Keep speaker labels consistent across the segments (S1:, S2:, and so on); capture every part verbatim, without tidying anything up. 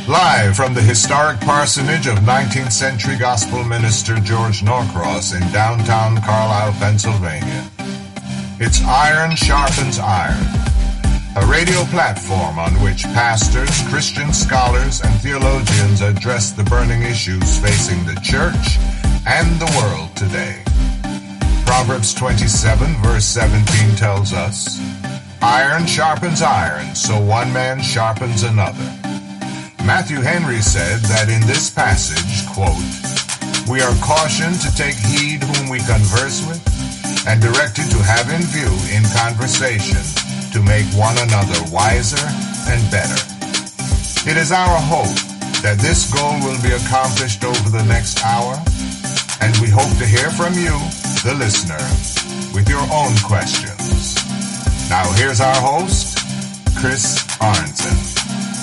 S1: Live from the historic parsonage of nineteenth century gospel minister George Norcross in downtown Carlisle, Pennsylvania. It's Iron Sharpens Iron, a radio platform on which pastors, Christian scholars, and theologians address the burning issues facing the church and the world today. Proverbs twenty-seven, verse seventeen tells us, "Iron sharpens iron, so one man sharpens another." Matthew Henry said that in this passage, quote, "We are cautioned to take heed whom we converse with, and directed to have in view in conversation to make one another wiser and better." It is our hope that this goal will be accomplished over the next hour, and we hope to hear from you, the listener, with your own questions. Now here's our host, Chris Arnzen.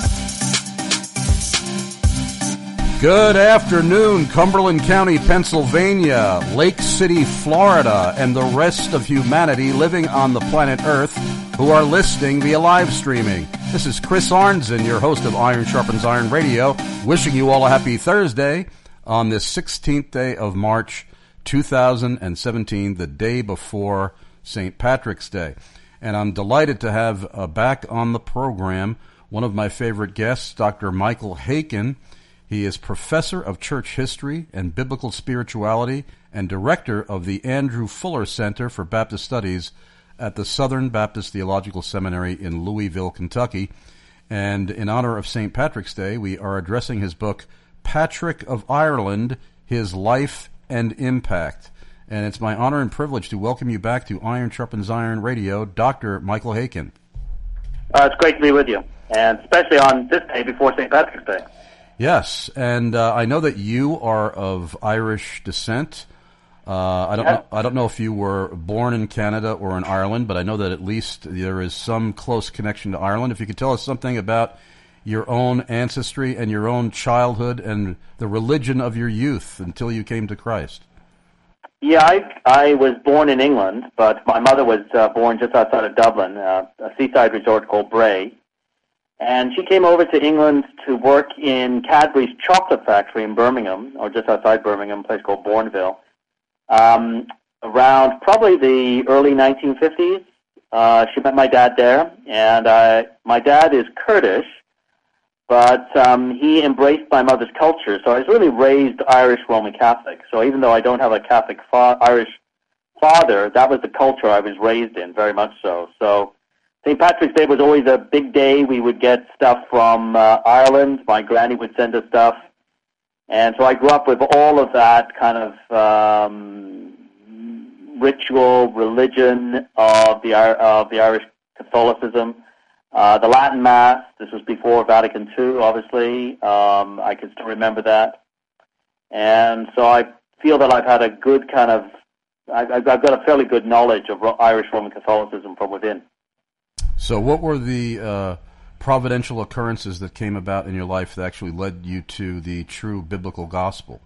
S2: Good afternoon, Cumberland County, Pennsylvania, Lake City, Florida, and the rest of humanity living on the planet Earth who are listening via live streaming. This is Chris Arnzen, your host of Iron Sharpens Iron Radio, wishing you all a happy Thursday on this sixteenth day of March, two thousand seventeen, the day before Saint Patrick's Day. And I'm delighted to have uh, back on the program one of my favorite guests, Doctor Michael Haykin. He is professor of church history and biblical spirituality and director of the Andrew Fuller Center for Baptist Studies at the Southern Baptist Theological Seminary in Louisville, Kentucky. And in honor of Saint Patrick's Day, we are addressing his book, Patrick of Ireland, His Life and Impact. And it's my honor and privilege to welcome you back to Iron Sharpens Iron Radio, Doctor Michael Haykin.
S3: Uh, it's great to be with you, and especially on this day before Saint Patrick's Day.
S2: Yes, and uh, I know that you are of Irish descent. Uh, I don't
S3: yeah.
S2: know, I don't know if you were born in Canada or in Ireland, but I know that at least there is some close connection to Ireland. If you could tell us something about your own ancestry and your own childhood and the religion of your youth until you came to Christ.
S3: Yeah, I I was born in England, but my mother was uh, born just outside of Dublin, uh, a seaside resort called Bray. And she came over to England to work in Cadbury's chocolate factory in Birmingham, or just outside Birmingham, a place called Bourneville, um, around probably the early nineteen fifties. Uh, she met my dad there, and uh, my dad is Kurdish, but um, he embraced my mother's culture. So I was really raised Irish Roman Catholic. So even though I don't have a Catholic fa- Irish father, that was the culture I was raised in, very much so. So Saint Patrick's Day was always a big day. We would get stuff from uh, Ireland. My granny would send us stuff. And so I grew up with all of that kind of um, ritual, religion of the, of the Irish Catholicism. Uh, the Latin Mass, this was before Vatican Two, obviously. Um, I can still remember that. And so I feel that I've had a good kind of, I've, I've got a fairly good knowledge of Irish Roman Catholicism from within.
S2: So what were the uh, providential occurrences that came about in your life that actually led you to the true biblical gospel?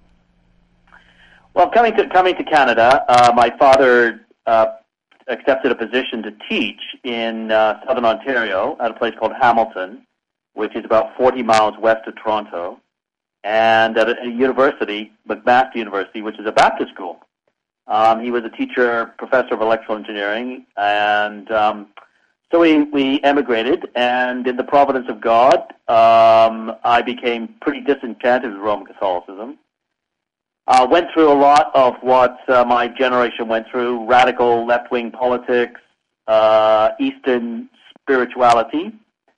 S3: Well, coming to coming to Canada, uh, my father uh, accepted a position to teach in uh, southern Ontario at a place called Hamilton, which is about forty miles west of Toronto, and at a, a university, McMaster University, which is a Baptist school. Um, he was a teacher, professor of electrical engineering, and um, So we, we emigrated, and in the providence of God, um, I became pretty disenchanted with Roman Catholicism. Uh, went through a lot of what uh, my generation went through, radical left-wing politics, uh, Eastern spirituality,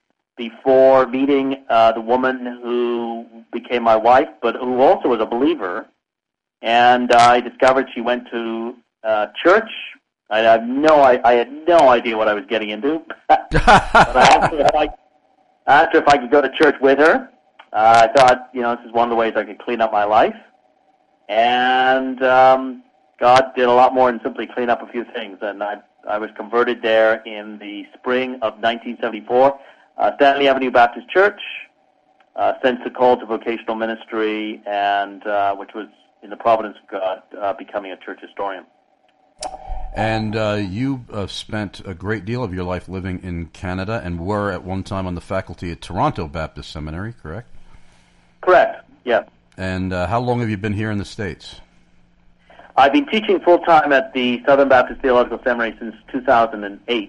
S3: before meeting uh, the woman who became my wife, but who also was a believer. And uh, I discovered she went to uh, church. I had no, I, I had no idea what I was getting into. But I asked her if I, asked her if I could go to church with her. Uh, I thought, you know, this is one of the ways I could clean up my life. And um, God did a lot more than simply clean up a few things. And I, I was converted there in the spring of nineteen seventy-four. Uh, Stanley Avenue Baptist Church, uh, sent the call to vocational ministry, and uh, which was in the providence of God, uh, becoming a church historian.
S2: And uh, you uh, spent a great deal of your life living in Canada and were at one time on the faculty at Toronto Baptist Seminary, correct?
S3: Correct, yeah.
S2: And uh, how long have you been here in the States?
S3: I've been teaching full-time at the Southern Baptist Theological Seminary since two thousand eight.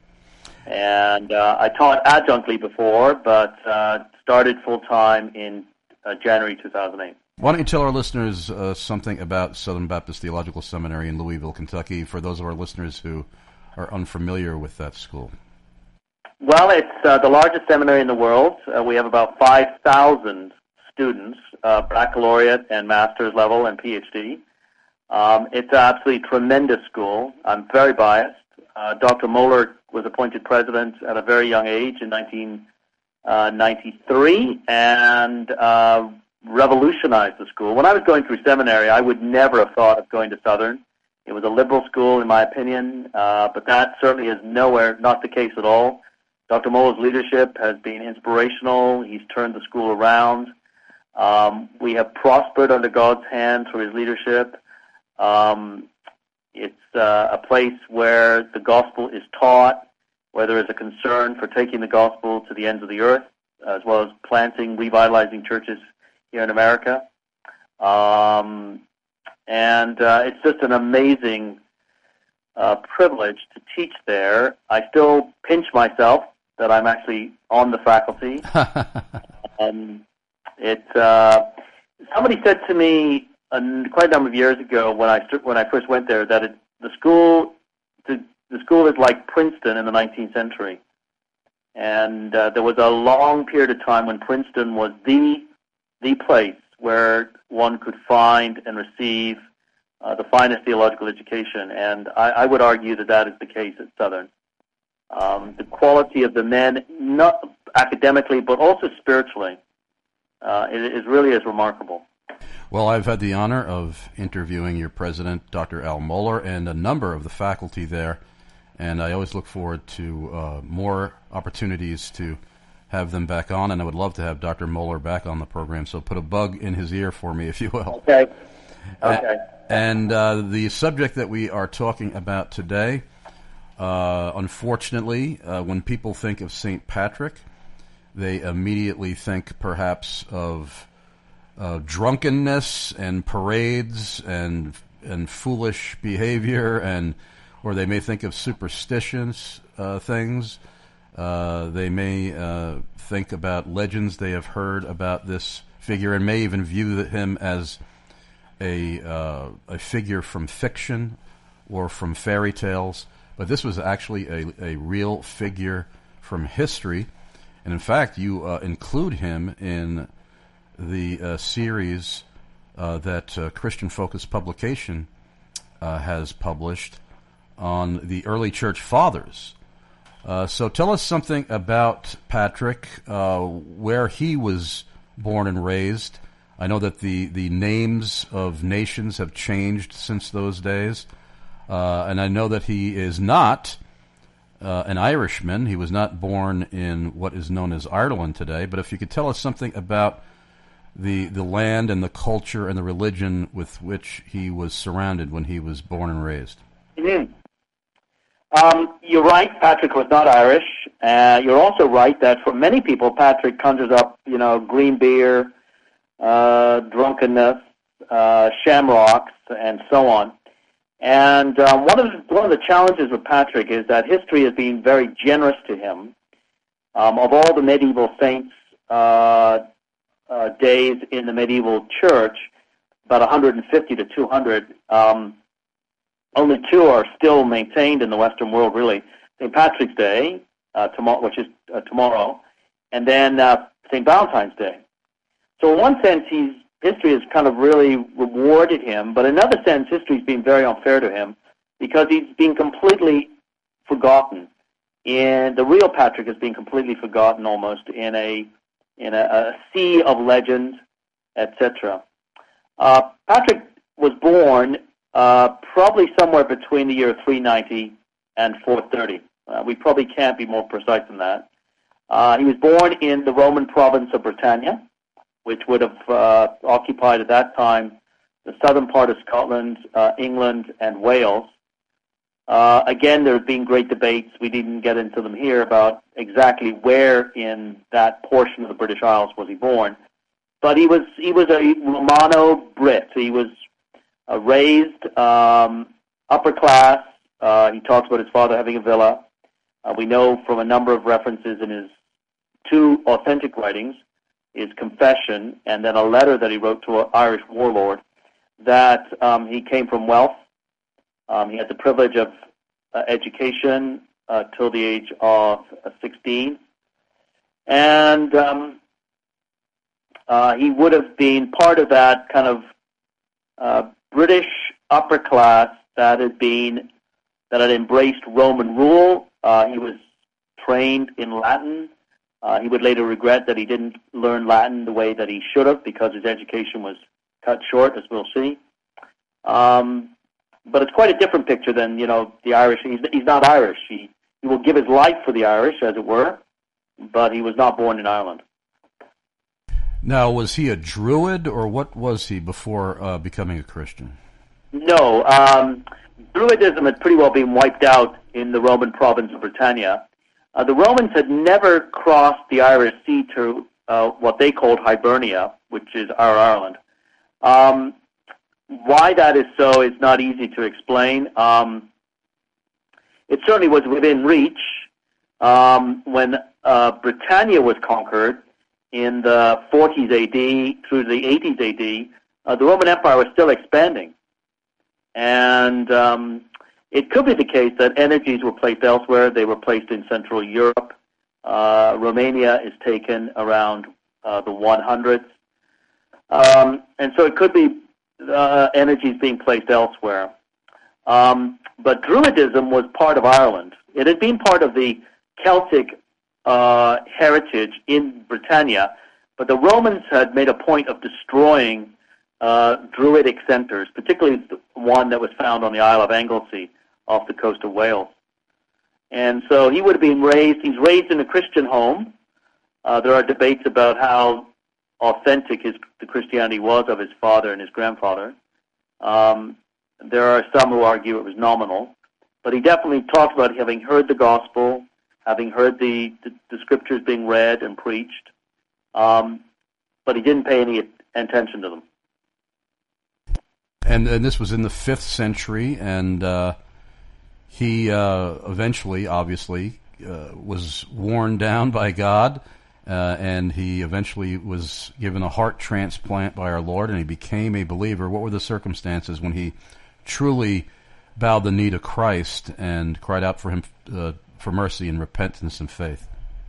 S3: And uh, I taught adjunctly before, but uh, started full-time in uh, January two thousand eight.
S2: Why don't you tell our listeners uh, something about Southern Baptist Theological Seminary in Louisville, Kentucky, for those of our listeners who are unfamiliar with that school?
S3: Well, it's uh, the largest seminary in the world. Uh, we have about five thousand students, uh, baccalaureate and master's level and PhD. Um, it's an absolutely tremendous school. I'm very biased. Uh, Doctor Moeller was appointed president at a very young age in nineteen ninety-three and uh, revolutionized the school. When I was going through seminary, I would never have thought of going to Southern. It was a liberal school, in my opinion, uh, but that certainly is nowhere, not the case at all. Doctor Moeller's leadership has been inspirational. He's turned the school around. Um, we have prospered under God's hand through his leadership. Um, it's uh, a place where the gospel is taught, where there is a concern for taking the gospel to the ends of the earth, as well as planting, revitalizing churches here in America. Um, and uh, it's just an amazing uh, privilege to teach there. I still pinch myself that I'm actually on the faculty. um, it, uh, somebody said to me uh, quite a number of years ago when I when I first went there that it, the school the, the school is like Princeton in the nineteenth century, and uh, there was a long period of time when Princeton was the the place where one could find and receive uh, the finest theological education, and I, I would argue that that is the case at Southern. Um, the quality of the men, not academically, but also spiritually, uh, it, it really is remarkable.
S2: Well, I've had the honor of interviewing your president, Doctor Al Mohler, and a number of the faculty there, and I always look forward to uh, more opportunities to have them back on, and I would love to have Doctor Mohler back on the program, so put a bug in his ear for me, if you will.
S3: Okay. Okay.
S2: Uh, and uh, the subject that we are talking about today, uh, unfortunately, uh, when people think of Saint Patrick, they immediately think perhaps of uh, drunkenness and parades and and foolish behavior, and or they may think of superstitious uh, things. Uh, they may uh, think about legends they have heard about this figure, and may even view him as a uh, a figure from fiction or from fairy tales. But this was actually a, a real figure from history, and in fact, you uh, include him in the uh, series uh, that uh, Christian Focus Publication uh, has published on the early church fathers. Uh, so tell us something about Patrick, uh, where he was born and raised. I know that the, the names of nations have changed since those days, uh, and I know that he is not uh, an Irishman. He was not born in what is known as Ireland today, but if you could tell us something about the the land and the culture and the religion with which he was surrounded when he was born and raised.
S3: Mm-hmm. Um, you're right, Patrick was not Irish. Uh, you're also right that for many people, Patrick conjures up, you know, green beer, uh, drunkenness, uh, shamrocks, and so on. And um, one of the, one of the challenges with Patrick is that history has been very generous to him. Um, of all the medieval saints' uh, uh, days in the medieval church, about one hundred fifty to two hundred. Um, Only two are still maintained in the Western world, really. Saint Patrick's Day, uh, tomorrow, which is uh, tomorrow, and then uh, Saint Valentine's Day. So in one sense, he's, history has kind of really rewarded him, but in another sense, history's been very unfair to him because he's been completely forgotten. And the real Patrick has been completely forgotten almost in a in a, a sea of legend, et cetera. Uh, Patrick was born Uh, probably somewhere between the year three ninety and four thirty. Uh, we probably can't be more precise than that. Uh, he was born in the Roman province of Britannia, which would have uh, occupied at that time the southern part of Scotland, uh, England, and Wales. Uh, again, there have been great debates. We didn't get into them here about exactly where in that portion of the British Isles was he born. but he was he was a Romano Brit. He was uh, raised um, upper class. Uh, he talks about his father having a villa. Uh, we know from a number of references in his two authentic writings, his confession, and then a letter that he wrote to an Irish warlord, that um, he came from wealth. Um, he had the privilege of uh, education uh, till the age of uh, sixteen. And um, uh, he would have been part of that kind of uh, British upper class that had been, that had embraced Roman rule. Uh, he was trained in Latin. Uh, he would later regret that he didn't learn Latin the way that he should have because his education was cut short, as we'll see. Um, but it's quite a different picture than, you know, the Irish. He's, he's not Irish. He, he will give his life for the Irish, as it were, but he was not born in Ireland.
S2: Now, was he a Druid, or what was he before uh, becoming a Christian?
S3: No. Um, Druidism had pretty well been wiped out in the Roman province of Britannia. Uh, the Romans had never crossed the Irish Sea to uh, what they called Hibernia, which is our Ireland. Um, why that is so is not easy to explain. Um, it certainly was within reach. Um, when uh, Britannia was conquered in the forties A D through the eighties A D, uh, the Roman Empire was still expanding. And um, it could be the case that energies were placed elsewhere. They were placed in Central Europe. Uh, Romania is taken around uh, the one hundreds. Um, and so it could be uh, energies being placed elsewhere. Um, but Druidism was part of Ireland. It had been part of the Celtic uh, heritage in Britannia, but the Romans had made a point of destroying uh, Druidic centers, particularly the one that was found on the Isle of Anglesey off the coast of Wales. And so he would have been raised, he's raised in a Christian home. Uh, there are debates about how authentic his, the Christianity was of his father and his grandfather. Um, there are some who argue it was nominal, but he definitely talks about having heard the gospel, having heard the, the, the scriptures being read and preached, um, but he didn't pay any attention to them.
S2: And, and this was in the fifth century, and uh, he uh, eventually, obviously, uh, was worn down by God, uh, and he eventually was given a heart transplant by our Lord, and he became a believer. What were the circumstances when he truly bowed the knee to Christ and cried out for him uh, for mercy and repentance and faith?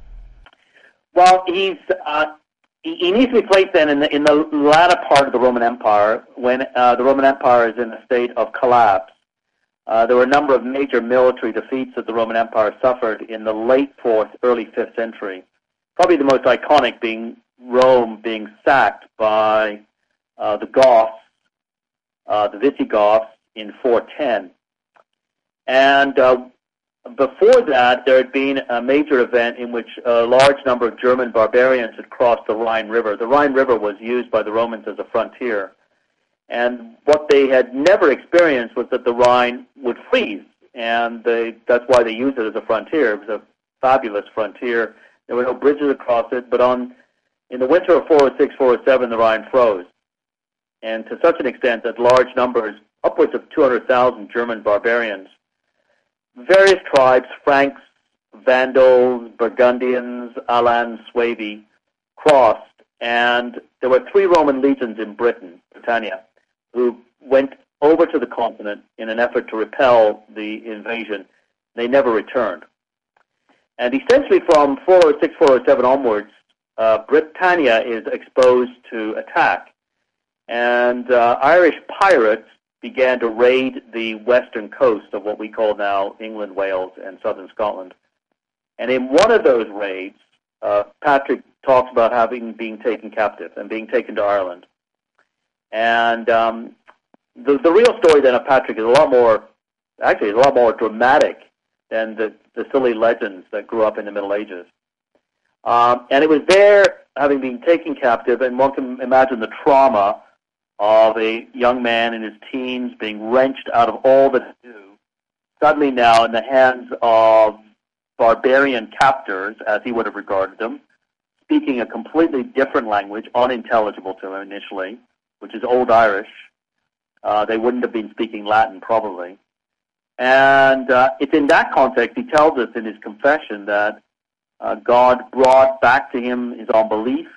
S3: Well, he's uh, he needs to be placed then in the in the latter part of the Roman Empire, when uh, the Roman Empire is in a state of collapse. Uh, there were a number of major military defeats that the Roman Empire suffered in the late fourth, early fifth century. Probably the most iconic being Rome being sacked by uh, the Goths, uh, the Visigoths, in four ten. And uh, before that, there had been a major event in which a large number of German barbarians had crossed the Rhine River. The Rhine River was used by the Romans as a frontier. And what they had never experienced was that the Rhine would freeze. And they, that's why they used it as a frontier. It was a fabulous frontier. There were no bridges across it, but on in the winter of four oh six, four oh seven, the Rhine froze. And to such an extent that large numbers, upwards of two hundred thousand German barbarians, various tribes, Franks, Vandals, Burgundians, Alans, Suevi, crossed, and there were three Roman legions in Britain, Britannia, who went over to the continent in an effort to repel the invasion. They never returned. And essentially from four oh six, four oh seven onwards, uh, Britannia is exposed to attack. And uh, Irish pirates began to raid the western coast of what we call now England, Wales, and southern Scotland. And in one of those raids, uh, Patrick talks about having been taken captive and being taken to Ireland. And um, the, the real story then of Patrick is a lot more, actually, it's a lot more dramatic than the, the silly legends that grew up in the Middle Ages. Um, and it was there, having been taken captive, and one can imagine the trauma of a young man in his teens being wrenched out of all that he knew, suddenly now in the hands of barbarian captors, as he would have regarded them, speaking a completely different language, unintelligible to him initially, which is Old Irish. Uh, they wouldn't have been speaking Latin, probably. And uh, it's in that context he tells us in his confession that uh, God brought back to him his unbelief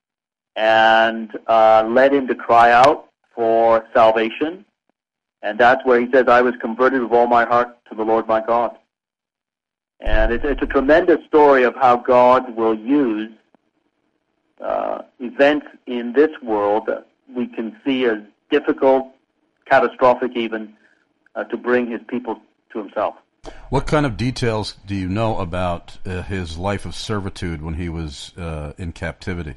S3: and uh, led him to cry out for salvation. And that's where he says, I was converted with all my heart to the Lord my God. And it's, it's a tremendous story of how God will use uh, events in this world that we can see as difficult, catastrophic even, uh, to bring his people to himself.
S2: What kind of details do you know about uh, his life of servitude when he was uh, in captivity?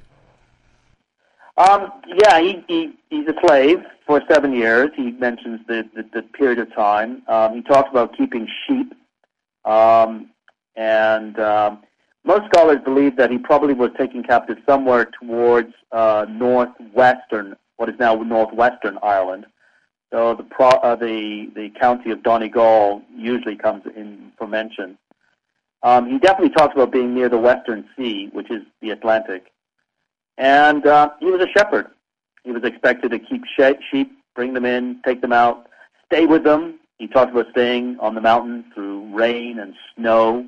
S3: Um, yeah, he, he he's a slave for seven years. He mentions the, the, the period of time. Um, he talks about keeping sheep. Um, and um, most scholars believe that he probably was taken captive somewhere towards uh, northwestern, what is now northwestern Ireland. So the pro, uh, the the county of Donegal usually comes in for mention. Um, he definitely talks about being near the Western Sea, which is the Atlantic. And uh, he was a shepherd. He was expected to keep sheep, bring them in, take them out, stay with them. He talks about staying on the mountain through rain and snow.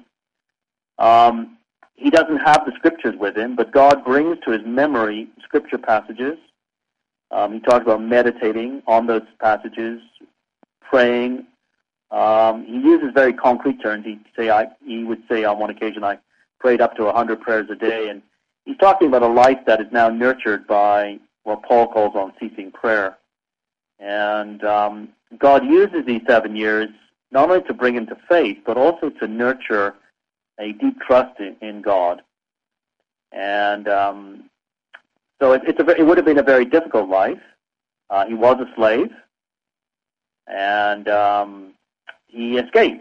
S3: Um, he doesn't have the scriptures with him, but God brings to his memory scripture passages. Um, he talks about meditating on those passages, praying. Um, he uses very concrete terms. He'd say, I, he would say on one occasion, I prayed up to one hundred prayers a day. And he's talking about a life that is now nurtured by what Paul calls unceasing prayer. And um, God uses these seven years not only to bring him to faith, but also to nurture a deep trust in, in God. And um, so it, it's a, it would have been a very difficult life. Uh, he was a slave, and um, he escapes.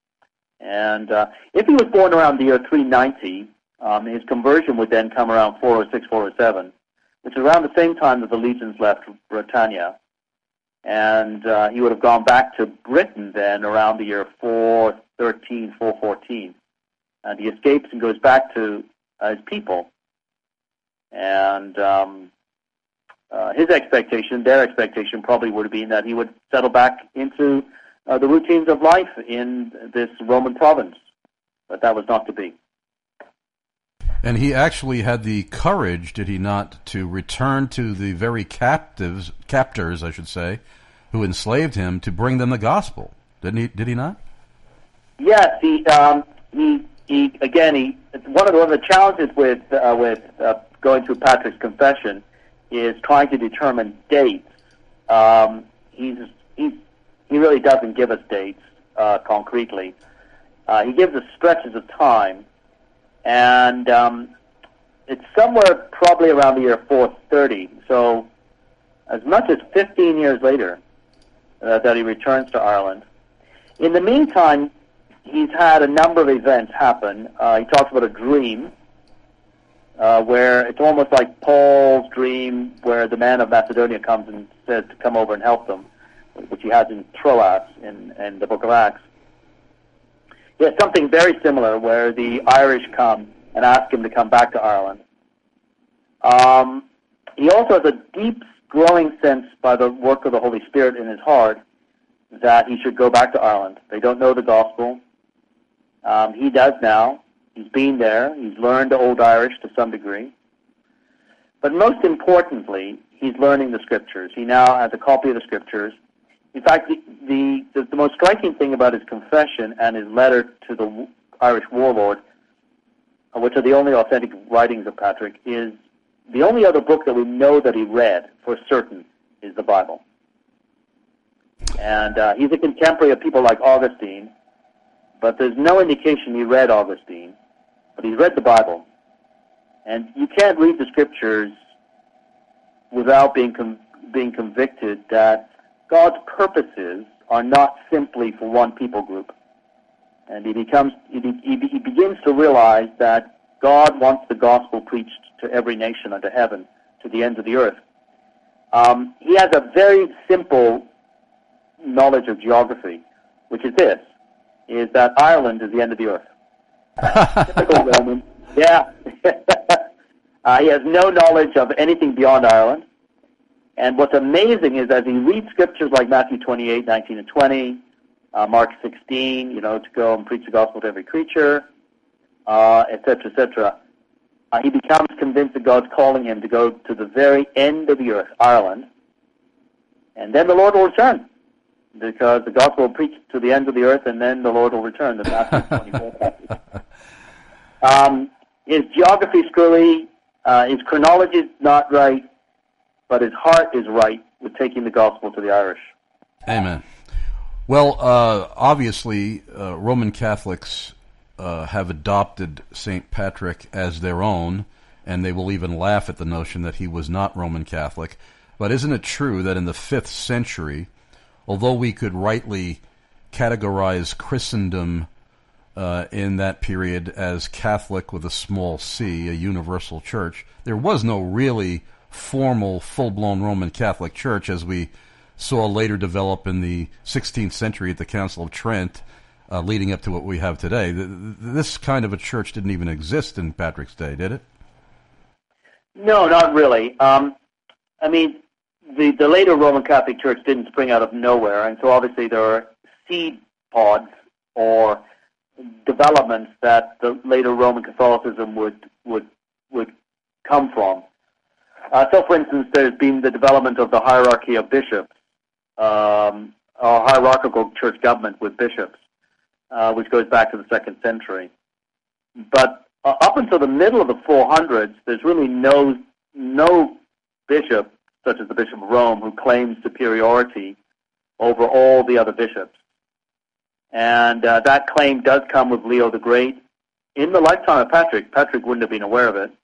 S3: And uh, if he was born around the year three ninety, um, his conversion would then come around four oh six, four oh seven, which is around the same time that the legions left Britannia. And uh, he would have gone back to Britain then around the year four thirteen, four fourteen. And he escapes and goes back to uh, his people. And um, uh, his expectation, their expectation probably would have been that he would settle back into uh, the routines of life in this Roman province. But that was not to be.
S2: And he actually had the courage, did he not, to return to the very captives, captors, I should say, who enslaved him, to bring them the gospel. Didn't he? Did he not?
S3: Yes. He, um, he, he again, he, one of the, one of the challenges with uh, with uh, going through Patrick's confession is trying to determine dates. Um, he's, he's, he really doesn't give us dates uh, concretely. Uh, he gives us stretches of time. And um, it's somewhere probably around the year four thirty, so as much as fifteen years later uh, that he returns to Ireland. In the meantime, he's had a number of events happen. Uh, he talks about a dream uh, where it's almost like Paul's dream where the man of Macedonia comes and says to come over and help them, which he has in Troas in, in the book of Acts. Yes, something very similar where the Irish come and ask him to come back to Ireland. Um, he also has a deep, growing sense by the work of the Holy Spirit in his heart that he should go back to Ireland. They don't know the gospel. Um, he does now. He's been there. He's learned Old Irish to some degree. But most importantly, he's learning the Scriptures. He now has a copy of the Scriptures. In fact, the, the, the most striking thing about his confession and his letter to the Irish warlord, which are the only authentic writings of Patrick, is the only other book that we know that he read for certain is the Bible. And uh, he's a contemporary of people like Augustine, but there's no indication he read Augustine, but he's read the Bible. And you can't read the Scriptures without being com- being convicted that God's purposes are not simply for one people group. And he becomes he, he, he begins to realize that God wants the gospel preached to every nation under heaven, to the ends of the earth. Um, he has a very simple knowledge of geography, which is this, is that Ireland is the end of the earth. Typical Roman. Yeah. Uh, he has no knowledge of anything beyond Ireland. And what's amazing is as he reads scriptures like Matthew twenty-eight, nineteen, and twenty, uh, Mark sixteen, you know, to go and preach the gospel to every creature, uh, et cetera, et cetera, uh, he becomes convinced that God's calling him to go to the very end of the earth, Ireland, and then the Lord will return, because the gospel will preach to the end of the earth, and then the Lord will return. The Matthew twenty-four passage. Um, his geography is screwy, uh, his chronology is not right, but his heart is right with taking the gospel to the Irish.
S2: Amen. Well, uh, obviously, uh, Roman Catholics uh, have adopted Saint Patrick as their own, and they will even laugh at the notion that he was not Roman Catholic. But isn't it true that in the fifth century, although we could rightly categorize Christendom uh, in that period as Catholic with a small c, a universal church, there was no really formal, full-blown Roman Catholic Church, as we saw later develop in the sixteenth century at the Council of Trent, uh, leading up to what we have today. This kind of a church didn't even exist in Patrick's day, did it?
S3: No, not really. Um, I mean, the, the later Roman Catholic Church didn't spring out of nowhere, and so obviously there are seed pods or developments that the later Roman Catholicism would would would come from. Uh, so, for instance, there's been the development of the hierarchy of bishops, um, or hierarchical church government with bishops, uh, which goes back to the second century. But uh, up until the middle of the four hundreds, there's really no no bishop, such as the Bishop of Rome, who claims superiority over all the other bishops. And uh, that claim does come with Leo the Great. In the lifetime of Patrick, Patrick wouldn't have been aware of it.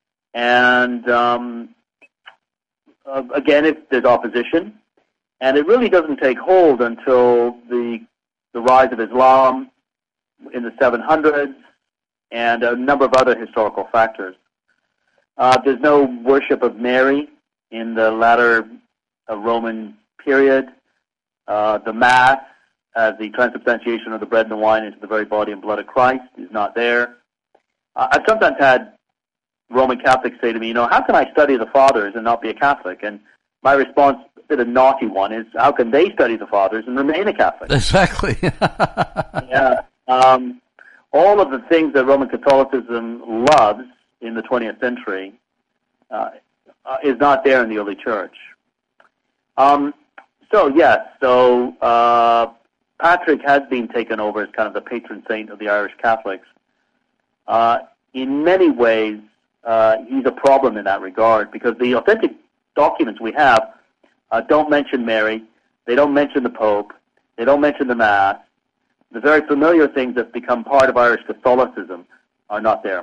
S3: And um, uh, again, it, there's opposition, and it really doesn't take hold until the the rise of Islam in the seven hundreds and a number of other historical factors. Uh, there's no worship of Mary in the latter uh, Roman period. Uh, the Mass, as the transubstantiation of the bread and the wine into the very body and blood of Christ, is not there. Uh, I've sometimes had Roman Catholics say to me, you know, how can I study the Fathers and not be a Catholic? And my response, a bit of a naughty one, is how can they study the Fathers and remain a Catholic?
S2: Exactly.
S3: yeah. Um, all of the things that Roman Catholicism loves in the twentieth century uh, uh, is not there in the early church. Um, so, yes, so uh, Patrick has been taken over as kind of the patron saint of the Irish Catholics. Uh, in many ways, Uh, he's a problem in that regard, because the authentic documents we have uh, don't mention Mary, they don't mention the Pope, they don't mention the Mass. The very familiar things that become part of Irish Catholicism are not there.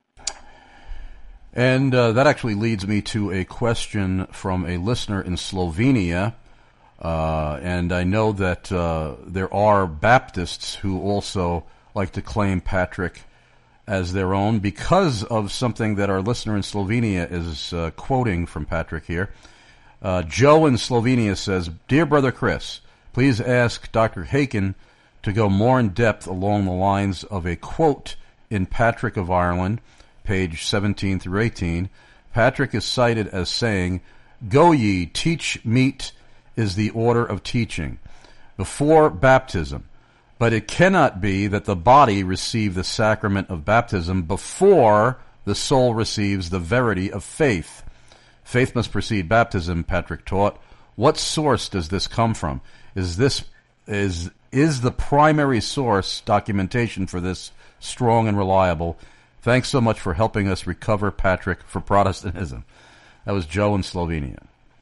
S2: And uh, that actually leads me to a question from a listener in Slovenia, uh, and I know that uh, there are Baptists who also like to claim Patrick as their own because of something that our listener in Slovenia is uh, quoting from Patrick here. Uh, Joe in Slovenia says, "Dear Brother Chris, please ask Doctor Haken to go more in depth along the lines of a quote in Patrick of Ireland, page seventeen through eighteen. Patrick is cited as saying, 'Go ye, teach meat is the order of teaching, before baptism. But it cannot be that the body receive the sacrament of baptism before the soul receives the verity of faith. Faith must precede baptism,' Patrick taught. What source does this come from? Is this is is the primary source documentation for this strong and reliable? Thanks so much for helping us recover Patrick for Protestantism." That was Joe in Slovenia.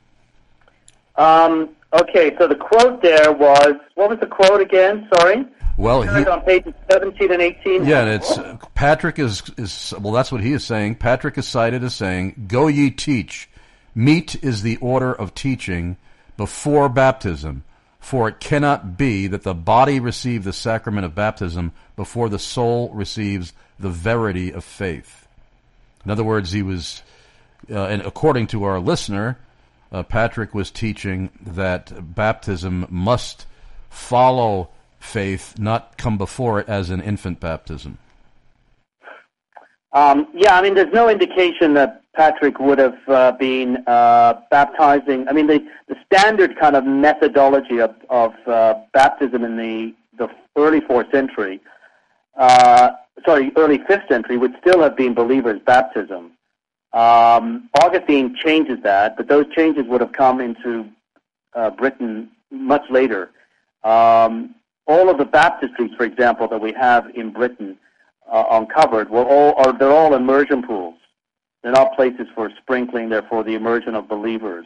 S3: Um, okay, so the quote there was, what was the quote again? Sorry?
S2: Well, he,
S3: on pages seventeen and eighteen.
S2: Yeah, and it's uh, Patrick is is well. That's what he is saying. Patrick is cited as saying, "Go ye teach. Meat is the order of teaching before baptism, for it cannot be that the body receive the sacrament of baptism before the soul receives the verity of faith." In other words, he was, uh, and according to our listener, uh, Patrick was teaching that baptism must follow faith, not come before it as an infant baptism.
S3: Um, yeah, I mean, there's no indication that Patrick would have uh, been uh, baptizing. I mean, the, the standard kind of methodology of, of uh, baptism in the, the early fourth century, uh, sorry, early fifth century, would still have been believers' baptism. Um, Augustine changes that, but those changes would have come into uh, Britain much later. Um, all of the baptistries, for example, that we have in Britain uh, uncovered, were all are they're all immersion pools. They're not places for sprinkling; they're for the immersion of believers.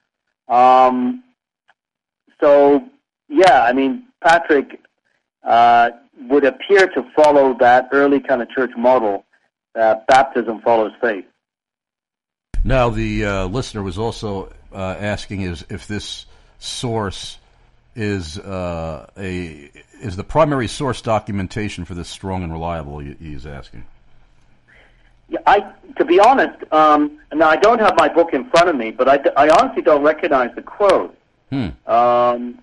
S3: Um, so, yeah, I mean, Patrick uh, would appear to follow that early kind of church model that baptism follows faith.
S2: Now, the uh, listener was also uh, asking is if this source is uh, a is the primary source documentation for this strong and reliable. He's asking.
S3: Yeah, I to be honest, um, now I don't have my book in front of me, but I, I honestly don't recognize the quote.
S2: Hmm.
S3: Um,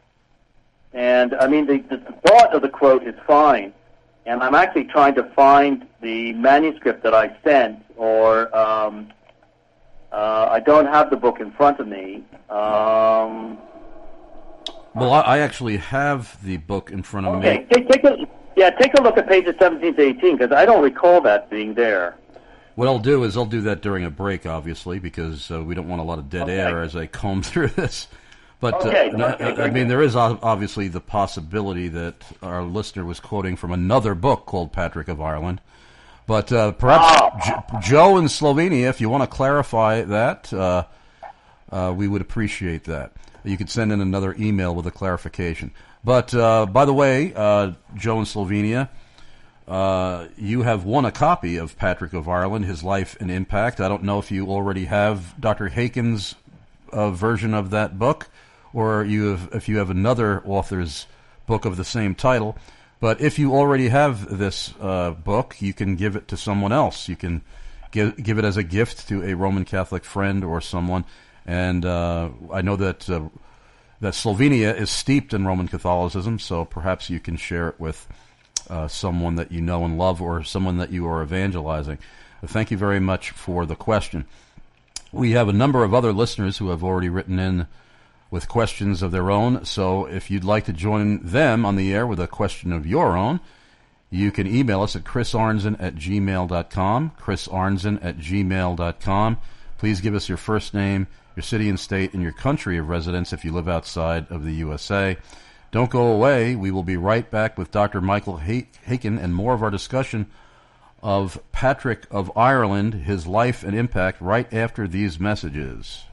S3: and I mean, the, the thought of the quote is fine, and I'm actually trying to find the manuscript that I sent, or um, uh, I don't have the book in front of me. Um,
S2: well, I, I actually have the book in front of
S3: okay.
S2: me.
S3: Okay, take, take a yeah, take a look at pages seventeen to eighteen, because I don't recall that being there.
S2: What I'll do is I'll do that during a break, obviously, because uh, we don't want a lot of dead
S3: okay.
S2: air as I comb through this. But
S3: okay,
S2: uh,
S3: okay,
S2: I, I mean, there is obviously the possibility that our listener was quoting from another book called Patrick of Ireland. But uh, perhaps
S3: oh.
S2: J- Joe in Slovenia, if you want to clarify that, uh, uh, we would appreciate that. You could send in another email with a clarification. But uh, by the way, uh, Joe in Slovenia, Uh, you have won a copy of Patrick of Ireland, His Life and Impact. I don't know if you already have Doctor Haken's uh, version of that book, or you have, if you have another author's book of the same title. But if you already have this uh, book, you can give it to someone else. You can give, give it as a gift to a Roman Catholic friend or someone. And uh, I know that uh, that Slovenia is steeped in Roman Catholicism, so perhaps you can share it with Uh, someone that you know and love, or someone that you are evangelizing. Uh, thank you very much for the question. We have a number of other listeners who have already written in with questions of their own, so if you'd like to join them on the air with a question of your own, you can email us at chris arnzen at gmail dot com, chris arnzen at gmail dot com. Please give us your first name, your city and state, and your country of residence if you live outside of the U S A. Don't go away. We will be right back with Doctor Michael Haken and more of our discussion of Patrick of Ireland, his life and impact, right after these messages.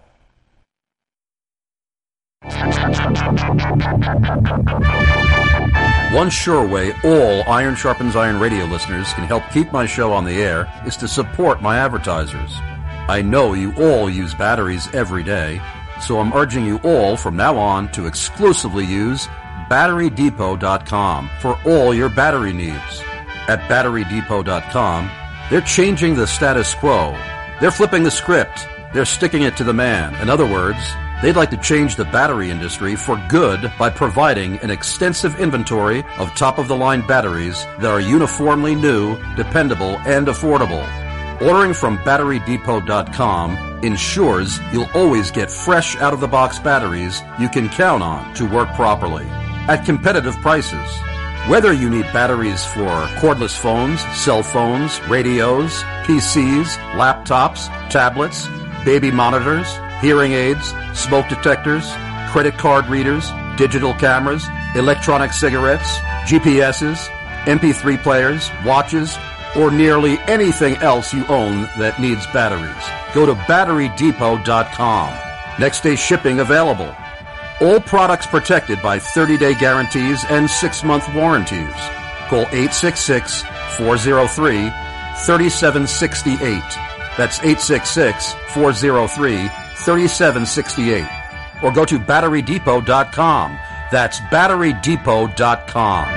S2: One sure way all Iron Sharpens Iron radio listeners can help keep my show on the air is to support my advertisers. I know you all use batteries every day, so I'm urging you all from now on to exclusively use battery depot dot com for all your battery needs. At battery depot dot com, they're changing the status quo. They're flipping the script. They're sticking it to the man. In other words, they'd like to change the battery industry for good by providing an extensive inventory of top-of-the-line batteries that are uniformly new, dependable, and affordable. Ordering from battery depot dot com ensures you'll always get fresh out-of-the-box batteries you can count on to work properly at competitive prices. Whether you need batteries for cordless phones, cell phones, radios, P Cs, laptops, tablets, baby monitors, hearing aids, smoke detectors, credit card readers, digital cameras, electronic cigarettes, G P S's, M P three players, watches, or nearly anything else you own that needs batteries, go to battery depot dot com. Next day shipping available. All products protected by thirty-day guarantees and six-month warranties. Call eight six six, four oh three, three seven six eight. That's eight six six, four oh three, three seven six eight. Or go to battery depot dot com. That's battery depot dot com.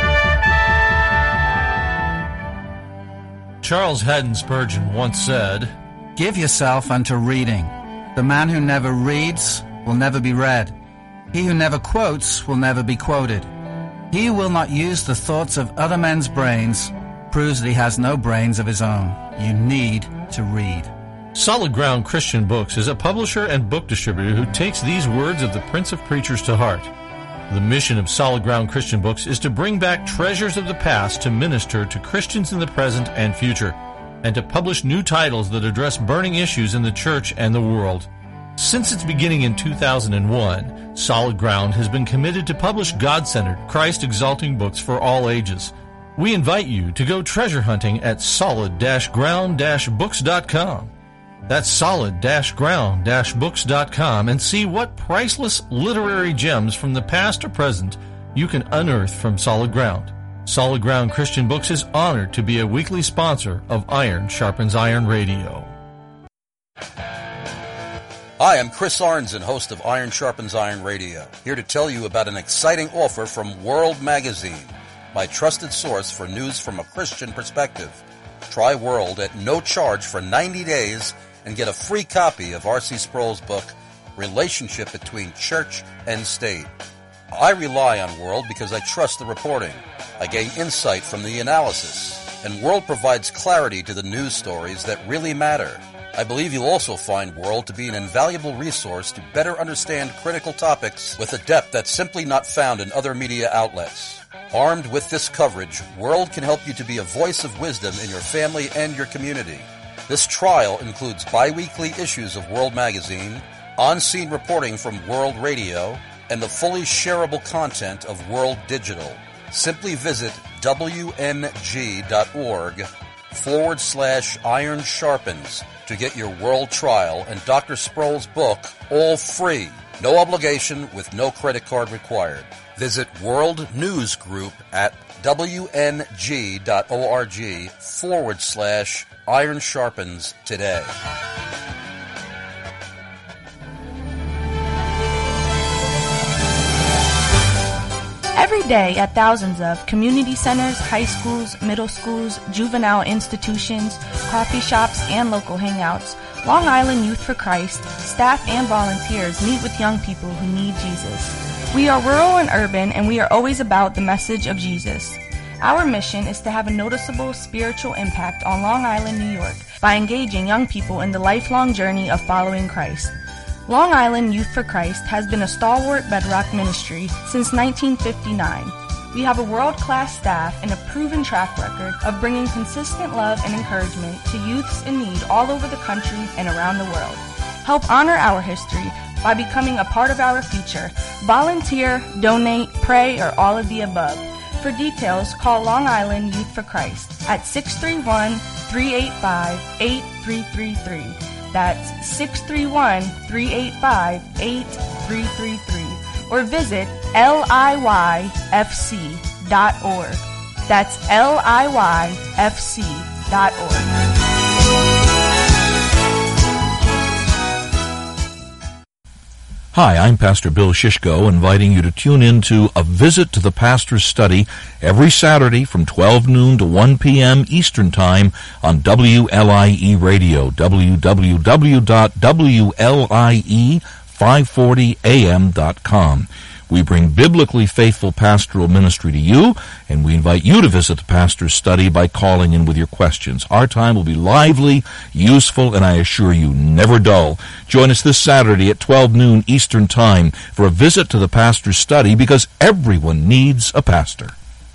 S4: Charles Haddon Spurgeon once said,
S5: "Give yourself unto reading. The man who never reads will never be read. He who never quotes will never be quoted. He who will not use the thoughts of other men's brains proves that he has no brains of his own. You need to read.
S4: Solid Ground Christian Books is a publisher and book distributor who takes these words of the Prince of Preachers to heart. The mission of Solid Ground Christian Books is to bring back treasures of the past to minister to Christians in the present and future, and to publish new titles that address burning issues in the church and the world. Since its beginning in two thousand one, Solid Ground has been committed to publish God-centered, Christ-exalting books for all ages. We invite you to go treasure hunting at solid ground books dot com. That's solid ground books dot com and see what priceless literary gems from the past or present you can unearth from Solid Ground. Solid Ground Christian Books is honored to be a weekly sponsor of Iron Sharpens Iron Radio.
S2: Hi, I'm Chris Arnzen, host of Iron Sharpens Iron Radio, here to tell you about an exciting offer from World Magazine, my trusted source for news from a Christian perspective. Try World at no charge for ninety days and get a free copy of R C Sproul's book, Relationship Between Church and State. I rely on World because I trust the reporting. I gain insight from the analysis, and World provides clarity to the news stories that really matter. I believe you'll also find World to be an invaluable resource to better understand critical topics with a depth that's simply not found in other media outlets. Armed with this coverage, World can help you to be a voice of wisdom in your family and your community. This trial includes bi-weekly issues of World Magazine, on-scene reporting from World Radio, and the fully shareable content of World Digital. Simply visit wmg.org forward slash iron sharpens to get your World trial and Doctor Sproul's book all free. No obligation with no credit card required. Visit World News Group at wmg.org forward slash iron sharpens today.
S6: Every day at thousands of community centers, high schools, middle schools, juvenile institutions, coffee shops, and local hangouts, Long Island Youth for Christ, staff and volunteers meet with young people who need Jesus. We are rural and urban, and we are always about the message of Jesus. Our mission is to have a noticeable spiritual impact on Long Island, New York, by engaging young people in the lifelong journey of following Christ. Long Island Youth for Christ has been a stalwart bedrock ministry since nineteen fifty-nine. We have a world-class staff and a proven track record of bringing consistent love and encouragement to youths in need all over the country and around the world. Help honor our history by becoming a part of our future. Volunteer, donate, pray, or all of the above. For details, call Long Island Youth for Christ at six three one, three eight five, eight three three three. That's six three one, three eight five, eight three three three. Or visit L I Y F C dot org. That's L I Y F C dot org.
S4: Hi, I'm Pastor Bill Shishko, inviting you to tune in to A Visit to the Pastor's Study every Saturday from twelve noon to one p.m. Eastern Time on W L I E Radio, w w w dot w l i e five forty a m dot com. We bring biblically faithful pastoral ministry to you, and we invite you to visit the Pastor's Study by calling in with your questions. Our time will be lively, useful, and I assure you, never dull. Join us this Saturday at twelve noon Eastern Time for a visit to the Pastor's Study, because everyone needs a pastor.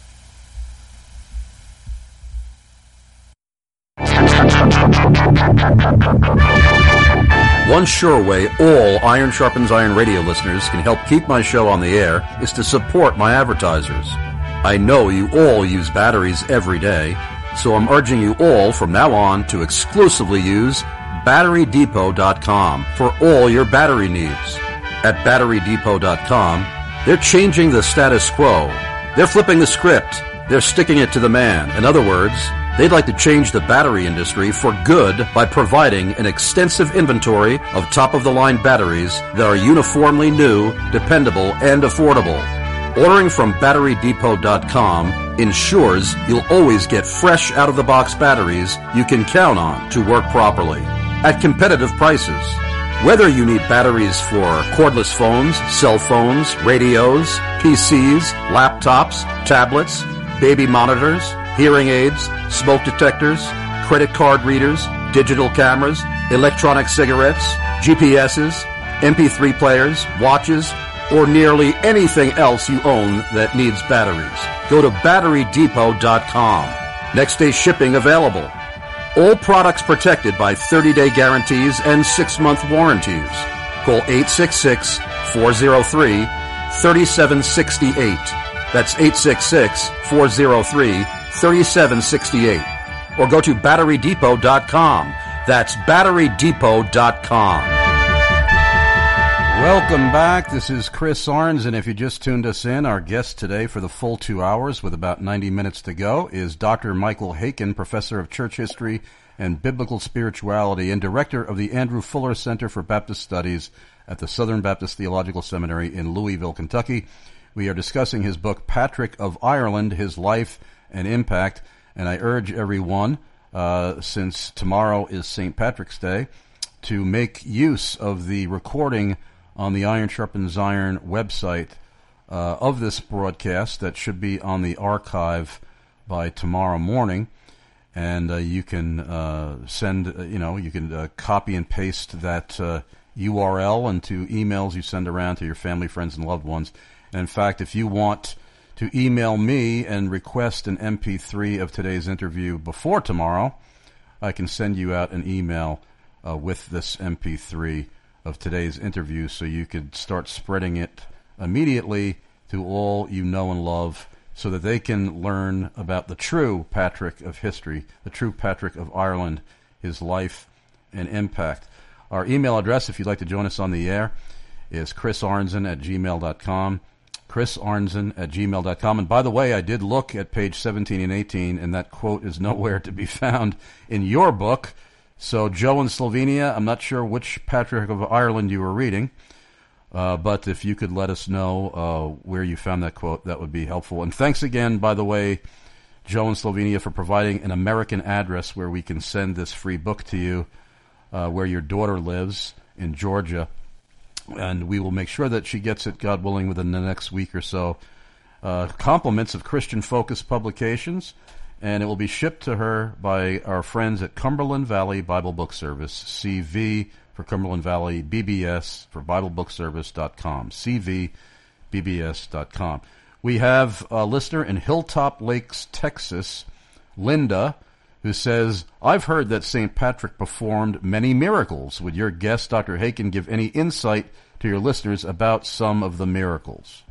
S2: One sure way all Iron Sharpens Iron radio listeners can help keep my show on the air is to support my advertisers. I know you all use batteries every day, so I'm urging you all from now on to exclusively use battery depot dot com for all your battery needs. At battery depot dot com, they're changing the status quo. They're flipping the script. They're sticking it to the man. In other words, they'd like to change the battery industry for good by providing an extensive inventory of top-of-the-line batteries that are uniformly new, dependable, and affordable. Ordering from battery depot dot com ensures you'll always get fresh out-of-the-box batteries you can count on to work properly at competitive prices. Whether you need batteries for cordless phones, cell phones, radios, P Cs, laptops, tablets, baby monitors, hearing aids, smoke detectors, credit card readers, digital cameras, electronic cigarettes, G P S's, M P three players, watches, or nearly anything else you own that needs batteries. Go to battery depot dot com. Next day shipping available. All products protected by thirty-day guarantees and six-month warranties. Call eight six six, four oh three, three seven six eight. That's eight six six, four oh three, three seven six eight. Or go to battery depot dot com. That's battery depot dot com. Welcome back. This is Chris Arns, and if you just tuned us in, our guest today for the full two hours with about ninety minutes to go is Doctor Michael Haykin, Professor of Church History and Biblical Spirituality and Director of the Andrew Fuller Center for Baptist Studies at the Southern Baptist Theological Seminary in Louisville, Kentucky. We are discussing his book, Patrick of Ireland, His Life and Impact, and I urge everyone, uh, since tomorrow is Saint Patrick's Day, to make use of the recording on the Iron Sharpens Iron website uh, of this broadcast that should be on the archive by tomorrow morning. And uh, you can uh, send, uh, you know, you can uh, copy and paste that uh, U R L into emails you send around to your family, friends, and loved ones. And in fact, if you want to email me and request an M P three of today's interview before tomorrow, I can send you out an email uh, with this M P three of today's interview so you could start spreading it immediately to all you know and love so that they can learn about the true Patrick of history, the true Patrick of Ireland, his life and impact. Our email address, if you'd like to join us on the air, is chrisarnzen at gmail dot com, chrisarnzen at gmail dot com. And by the way, I did look at page seventeen and eighteen, and that quote is nowhere to be found in your book. So, Joe in Slovenia, I'm not sure which Patrick of Ireland you were reading, uh, but if you could let us know uh, where you found that quote, that would be helpful. And thanks again, by the way, Joe in Slovenia, for providing an American address where we can send this free book to you, uh, where your daughter lives in Georgia. And we will make sure that she gets it, God willing, within the next week or so. Uh, compliments of Christian Focus Publications. And it will be shipped to her by our friends at Cumberland Valley Bible Book Service, C V for Cumberland Valley, B B S for Bible Book Service dot com, C V B B S dot com. We have a listener in Hilltop Lakes, Texas, Linda, who says, I've heard that Saint Patrick performed many miracles. Would your guest, Doctor Haykin, give any insight to your listeners about some of the miracles?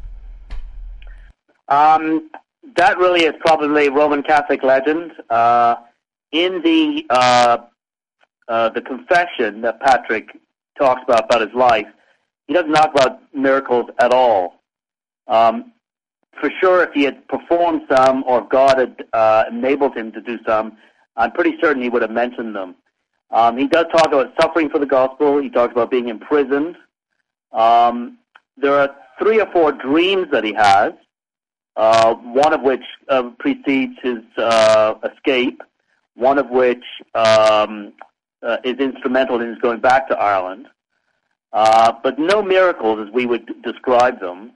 S3: Um... That really is probably Roman Catholic legend. Uh, in the uh, uh, the confession that Patrick talks about about his life, he doesn't talk about miracles at all. Um, for sure, if he had performed some or if God had uh, enabled him to do some, I'm pretty certain he would have mentioned them. Um, he does talk about suffering for the gospel. He talks about being imprisoned. Um, there are three or four dreams that he has. Uh, one of which uh, precedes his uh, escape, one of which um, uh, is instrumental in his going back to Ireland, uh, but no miracles as we would describe them.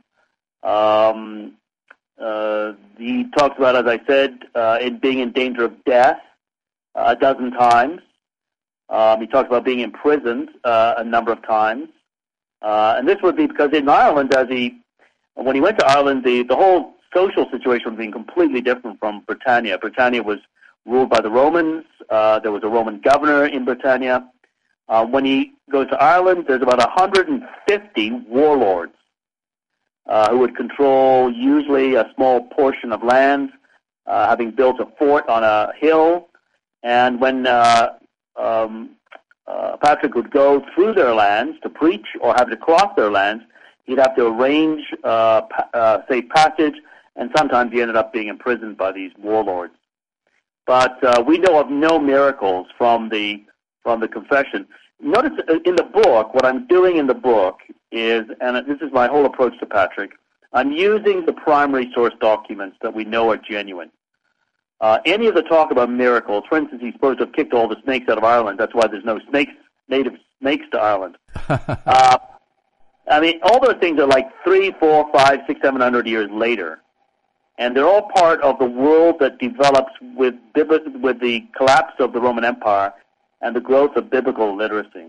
S3: Um, uh, he talks about, as I said, uh, in being in danger of death uh, a dozen times. Um, he talks about being imprisoned uh, a number of times. Uh, and this would be because in Ireland, as he, when he went to Ireland, the, the whole social situation was being completely different from Britannia. Britannia was ruled by the Romans. Uh, there was a Roman governor in Britannia. Uh, when he goes to Ireland, there's about one hundred fifty warlords uh, who would control usually a small portion of land, uh, having built a fort on a hill. And when uh, um, uh, Patrick would go through their lands to preach or have to cross their lands, he'd have to arrange uh, pa- uh, safe passage, and sometimes he ended up being imprisoned by these warlords. But uh, we know of no miracles from the from the confession. Notice in the book, what I'm doing in the book is, and this is my whole approach to Patrick, I'm using the primary source documents that we know are genuine. Uh, any of the talk about miracles, for instance, he's supposed to have kicked all the snakes out of Ireland. That's why there's no snakes, native snakes to Ireland. uh, I mean, all those things are like three, four, five, six, seven hundred years later. And they're all part of the world that develops with bibli- with the collapse of the Roman Empire and the growth of biblical literacy.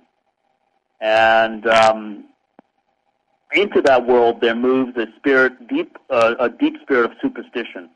S3: And um, into that world there moves a spirit, deep, uh, a deep spirit of superstition.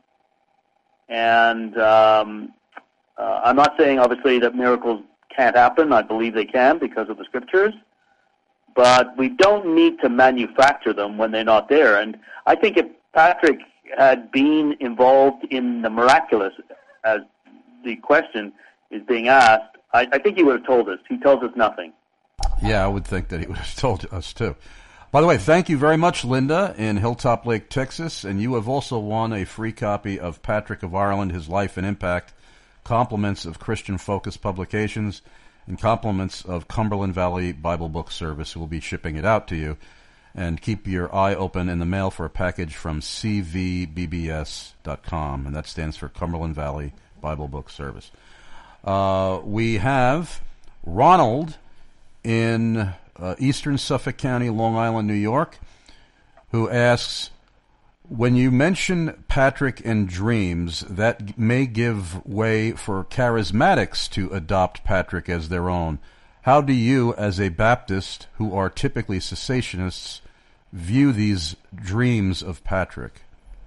S3: And um, uh, I'm not saying, obviously, that miracles can't happen. I believe they can because of the Scriptures. But we don't need to manufacture them when they're not there. And I think if Patrick had been involved in the miraculous, as the question is being asked, I, I think he would have told us. He tells us nothing.
S2: Yeah, I would think that he would have told us too. By the way, thank you very much, Linda, in Hilltop Lake, Texas. And you have also won a free copy of Patrick of Ireland, His Life and Impact, compliments of Christian Focus Publications, and compliments of Cumberland Valley Bible Book Service, who will be shipping it out to you. And keep your eye open in the mail for a package from C V B B S dot com, and that stands for Cumberland Valley Bible Book Service. Uh, we have Ronald in uh, eastern Suffolk County, Long Island, New York, who asks, when you mention Patrick and dreams, that may give way for charismatics to adopt Patrick as their own. How do you, as a Baptist, who are typically cessationists, view these dreams of Patrick?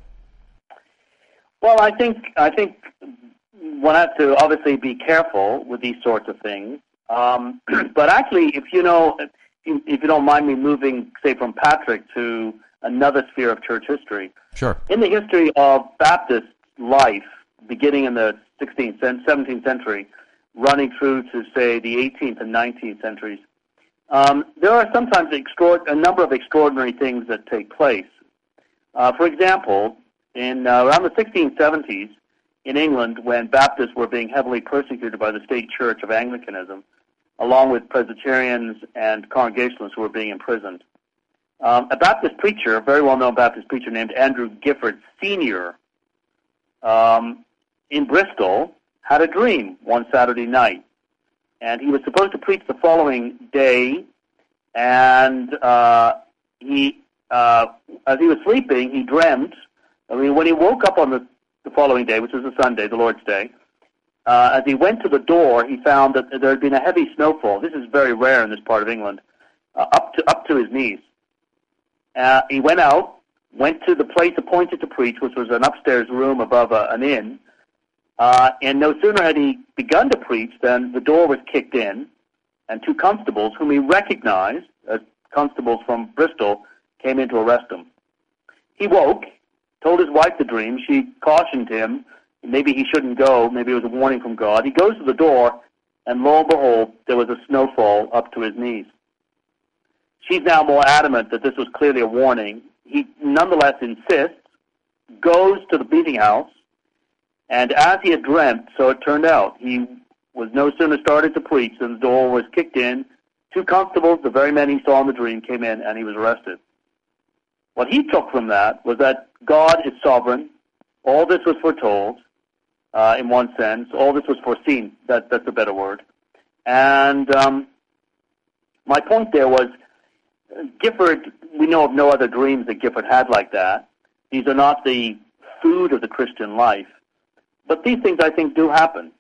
S3: Well, I think I think one has to obviously be careful with these sorts of things. Um, but actually, if you know, if, if you don't mind me moving, say, from Patrick to another sphere of church history.
S2: Sure.
S3: In the history of Baptist life, beginning in the sixteenth, seventeenth century, running through to, say, the eighteenth and nineteenth centuries, um, there are sometimes extra- a number of extraordinary things that take place. Uh, for example, in uh, around the sixteen seventies, in England, when Baptists were being heavily persecuted by the state church of Anglicanism, along with Presbyterians and Congregationalists who were being imprisoned, um, a Baptist preacher, a very well-known Baptist preacher named Andrew Gifford Senior, um, in Bristol, had a dream one Saturday night. And he was supposed to preach the following day, and uh, he, uh, as he was sleeping, he dreamt. I mean, when he woke up on the, the following day, which was a Sunday, the Lord's Day, uh, as he went to the door, he found that there had been a heavy snowfall. This is very rare in this part of England, uh, up to up to his knees. Uh, he went out, went to the place appointed to preach, which was an upstairs room above a, an inn, uh, and no sooner had he begun to preach than the door was kicked in, and two constables, whom he recognized as constables from Bristol, came in to arrest him. He woke, told his wife the dream. She cautioned him. Maybe he shouldn't go. Maybe it was a warning from God. He goes to the door, and lo and behold, there was a snowfall up to his knees. She's now more adamant that this was clearly a warning. He nonetheless insists, goes to the meeting house, and as he had dreamt, so it turned out. He was no sooner started to preach than the door was kicked in. Two constables, the very men he saw in the dream, came in, and he was arrested. What he took from that was that God is sovereign. All this was foretold, uh, in one sense. All this was foreseen. That, that's a better word. And um, my point there was, Gifford, we know of no other dreams that Gifford had like that. These are not the food of the Christian life. But these things, I think, do happen.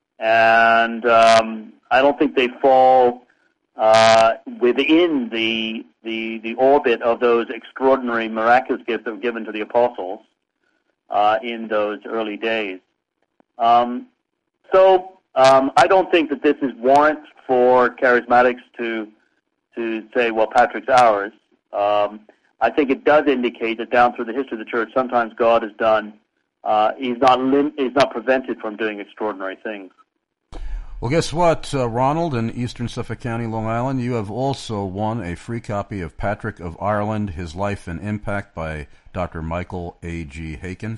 S3: And um, I don't think they fall uh, within the, the the orbit of those extraordinary miraculous gifts that were given to the apostles uh, in those early days. Um, so um, I don't think that this is warrant for charismatics to to say, well, Patrick's ours. Um, I think it does indicate that down through the history of the church, sometimes God has done, uh, he's not lim- he's not prevented from doing extraordinary things.
S2: Well, guess what, uh, Ronald, in eastern Suffolk County, Long Island, you have also won a free copy of Patrick of Ireland, His Life and Impact by Doctor Michael A G. Haken.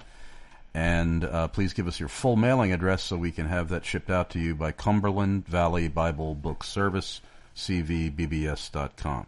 S2: And uh, please give us your full mailing address so we can have that shipped out to you by Cumberland Valley Bible Book Service, C V B B S dot com.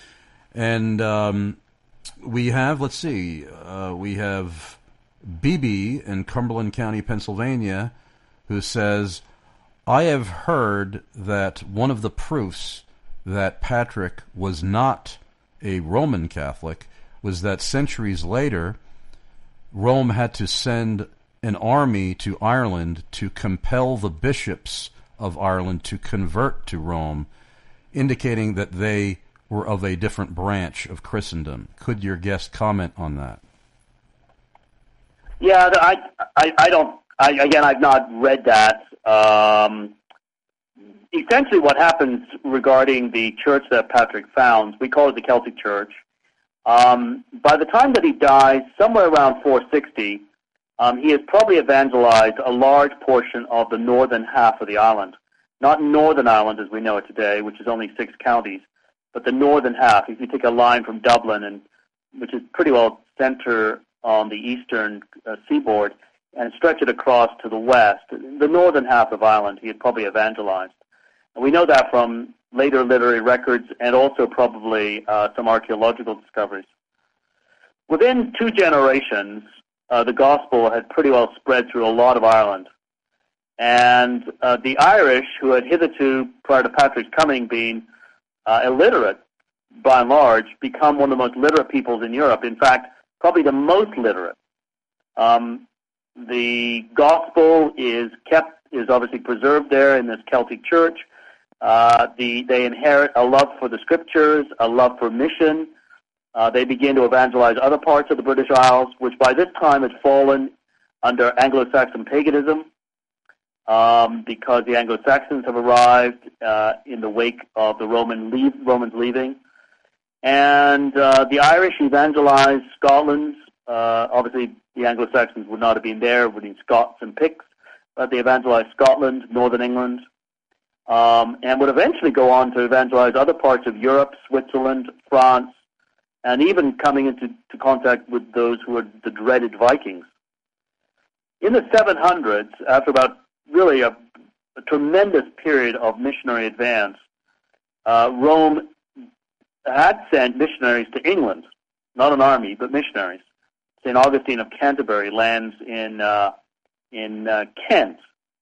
S2: And um, we have, let's see, uh, we have B B in Cumberland County, Pennsylvania, who says, I have heard that one of the proofs that Patrick was not a Roman Catholic was that centuries later, Rome had to send an army to Ireland to compel the bishops of Ireland to convert to Rome, indicating that they were of a different branch of Christendom. Could your guest comment on that?
S3: Yeah, I, I, I don't, I, again, I've not read that. Um, essentially what happens regarding the church that Patrick founds, we call it the Celtic Church. Um, by the time that he dies, somewhere around four sixty, um, he has probably evangelized a large portion of the northern half of the island. Not Northern Ireland as we know it today, which is only six counties, but the northern half. If you take a line from Dublin, and which is pretty well center on the eastern uh, seaboard, and stretch it across to the west, the northern half of Ireland he had probably evangelized. And we know that from later literary records and also probably uh, some archaeological discoveries. Within two generations, uh, the gospel had pretty well spread through a lot of Ireland. And uh, the Irish, who had hitherto, prior to Patrick's coming, been uh, illiterate, by and large, become one of the most literate peoples in Europe. In fact, probably the most literate. Um, the gospel is kept, is obviously preserved there in this Celtic church. Uh, the, they inherit a love for the scriptures, a love for mission. Uh, they begin to evangelize other parts of the British Isles, which by this time had fallen under Anglo-Saxon paganism, um, because the Anglo-Saxons have arrived uh, in the wake of the Roman leave, Romans leaving. And uh, the Irish evangelized Scotland. Uh, obviously, the Anglo-Saxons would not have been there, would have been Scots and Picts, but they evangelized Scotland, northern England, um, and would eventually go on to evangelize other parts of Europe, Switzerland, France, and even coming into to contact with those who were the dreaded Vikings. In the seven hundreds, after about really a, a tremendous period of missionary advance, uh, Rome had sent missionaries to England, not an army, but missionaries. Saint Augustine of Canterbury lands in uh, in uh, Kent,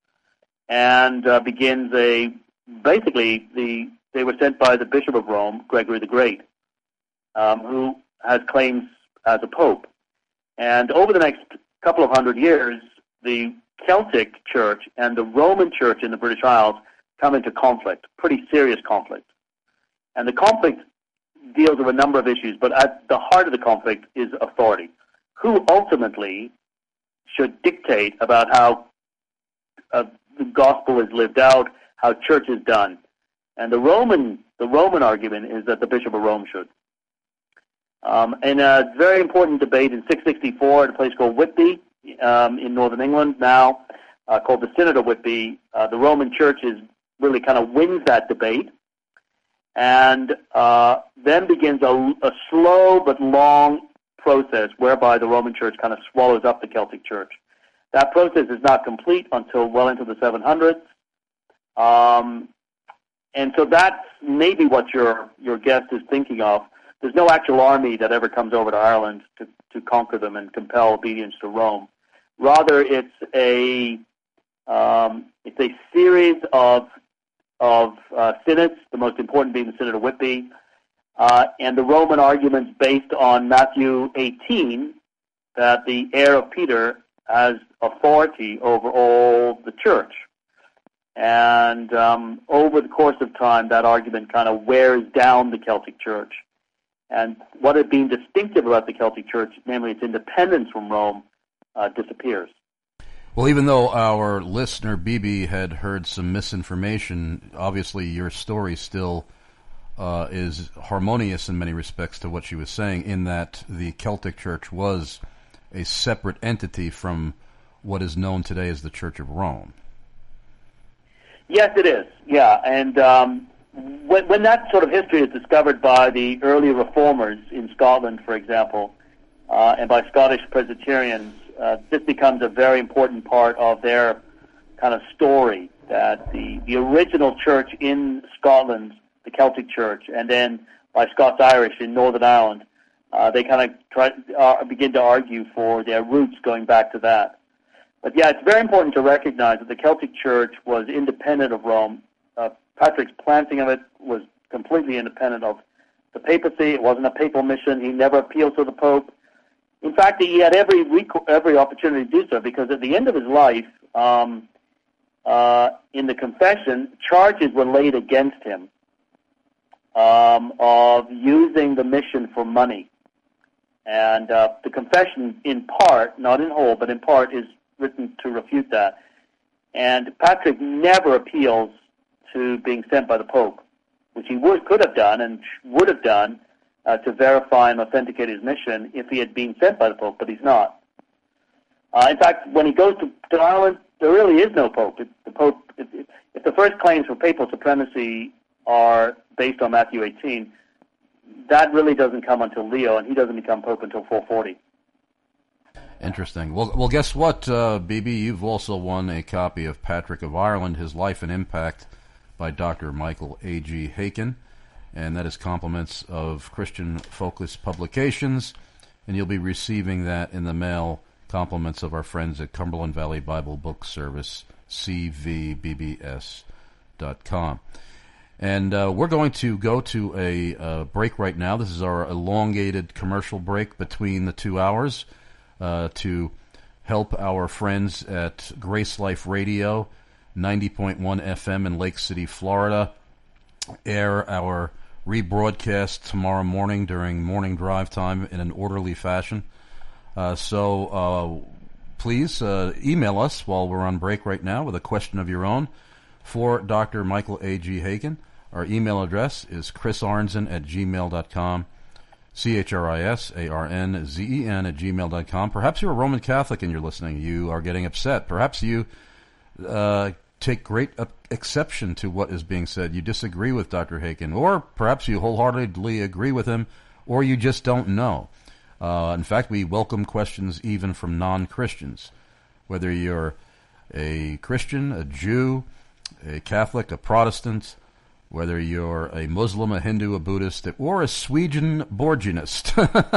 S3: and uh, begins a basically the they were sent by the Bishop of Rome, Gregory the Great, um, who has claims as a pope. And over the next couple of hundred years, the Celtic Church and the Roman Church in the British Isles come into conflict, pretty serious conflict. And the conflict deals with a number of issues, but at the heart of the conflict is authority. Who ultimately should dictate about how uh, the gospel is lived out, how church is done? And the Roman the Roman argument is that the Bishop of Rome should. Um, in a very important debate in six sixty-four at a place called Whitby um, in northern England now, uh, called the Synod of Whitby, uh, the Roman Church is really kind of wins that debate, and uh, then begins a, a slow but long process whereby the Roman Church kind of swallows up the Celtic Church. That process is not complete until well into the seven hundreds. Um, and so that's maybe what your your guest is thinking of. There's no actual army that ever comes over to Ireland to, to conquer them and compel obedience to Rome. Rather, it's a um, it's a series of of uh, synods, the most important being the Synod of Whitby, uh, and the Roman arguments based on Matthew eighteen, that the heir of Peter has authority over all the church. And um, over the course of time, that argument kind of wears down the Celtic Church. And what had been distinctive about the Celtic Church, namely its independence from Rome, uh, disappears.
S2: Well, even though our listener, Bibi, had heard some misinformation, obviously your story still uh, is harmonious in many respects to what she was saying, in that the Celtic Church was a separate entity from what is known today as the Church of Rome.
S3: Yes, it is, yeah. And um, when, when that sort of history is discovered by the early reformers in Scotland, for example, uh, and by Scottish Presbyterians, uh, this becomes a very important part of their kind of story, that the, the original church in Scotland, the Celtic Church, and then by Scots-Irish in Northern Ireland, uh, they kind of try uh, begin to argue for their roots going back to that. But yeah, it's very important to recognize that the Celtic Church was independent of Rome. Uh, Patrick's planting of it was completely independent of the papacy. It wasn't a papal mission. He never appealed to the Pope. In fact, he had every rec- every opportunity to do so, because at the end of his life, um, uh, in the confession, charges were laid against him um, of using the mission for money. And uh, the confession, in part, not in whole, but in part, is written to refute that. And Patrick never appeals to being sent by the Pope, which he would could have done and would have done uh, to verify and authenticate his mission if he had been sent by the Pope, but he's not. Uh, in fact, when he goes to, to Ireland, there really is no Pope. If the Pope, if, if the first claims for papal supremacy are based on Matthew eighteen, that really doesn't come until Leo, and he doesn't become Pope until four forty.
S2: Interesting. Well, well, guess what, uh, B B? You've also won a copy of Patrick of Ireland, His Life and Impact, by Doctor Michael A G Haykin, and that is compliments of Christian Focus Publications, and you'll be receiving that in the mail, compliments of our friends at Cumberland Valley Bible Book Service, C V B B S dot com. And uh, we're going to go to a uh, break right now. This is our elongated commercial break between the two hours uh, to help our friends at Grace Life Radio, ninety point one F M in Lake City, Florida, air our rebroadcast tomorrow morning during morning drive time in an orderly fashion. Uh, so uh, please uh, email us while we're on break right now with a question of your own for Doctor Michael A G Haykin. Our email address is chris arnzen at gmail dot com, C H R I S A R N Z E N at gmail dot com. Perhaps you're a Roman Catholic and you're listening. You are getting upset. Perhaps you uh, take great uh, exception to what is being said. You disagree with Doctor Haykin, or perhaps you wholeheartedly agree with him, or you just don't know. Uh, in fact, we welcome questions even from non-Christians. Whether you're a Christian, a Jew, a Catholic, a Protestant, whether you're a Muslim, a Hindu, a Buddhist, or a Swedenborgianist,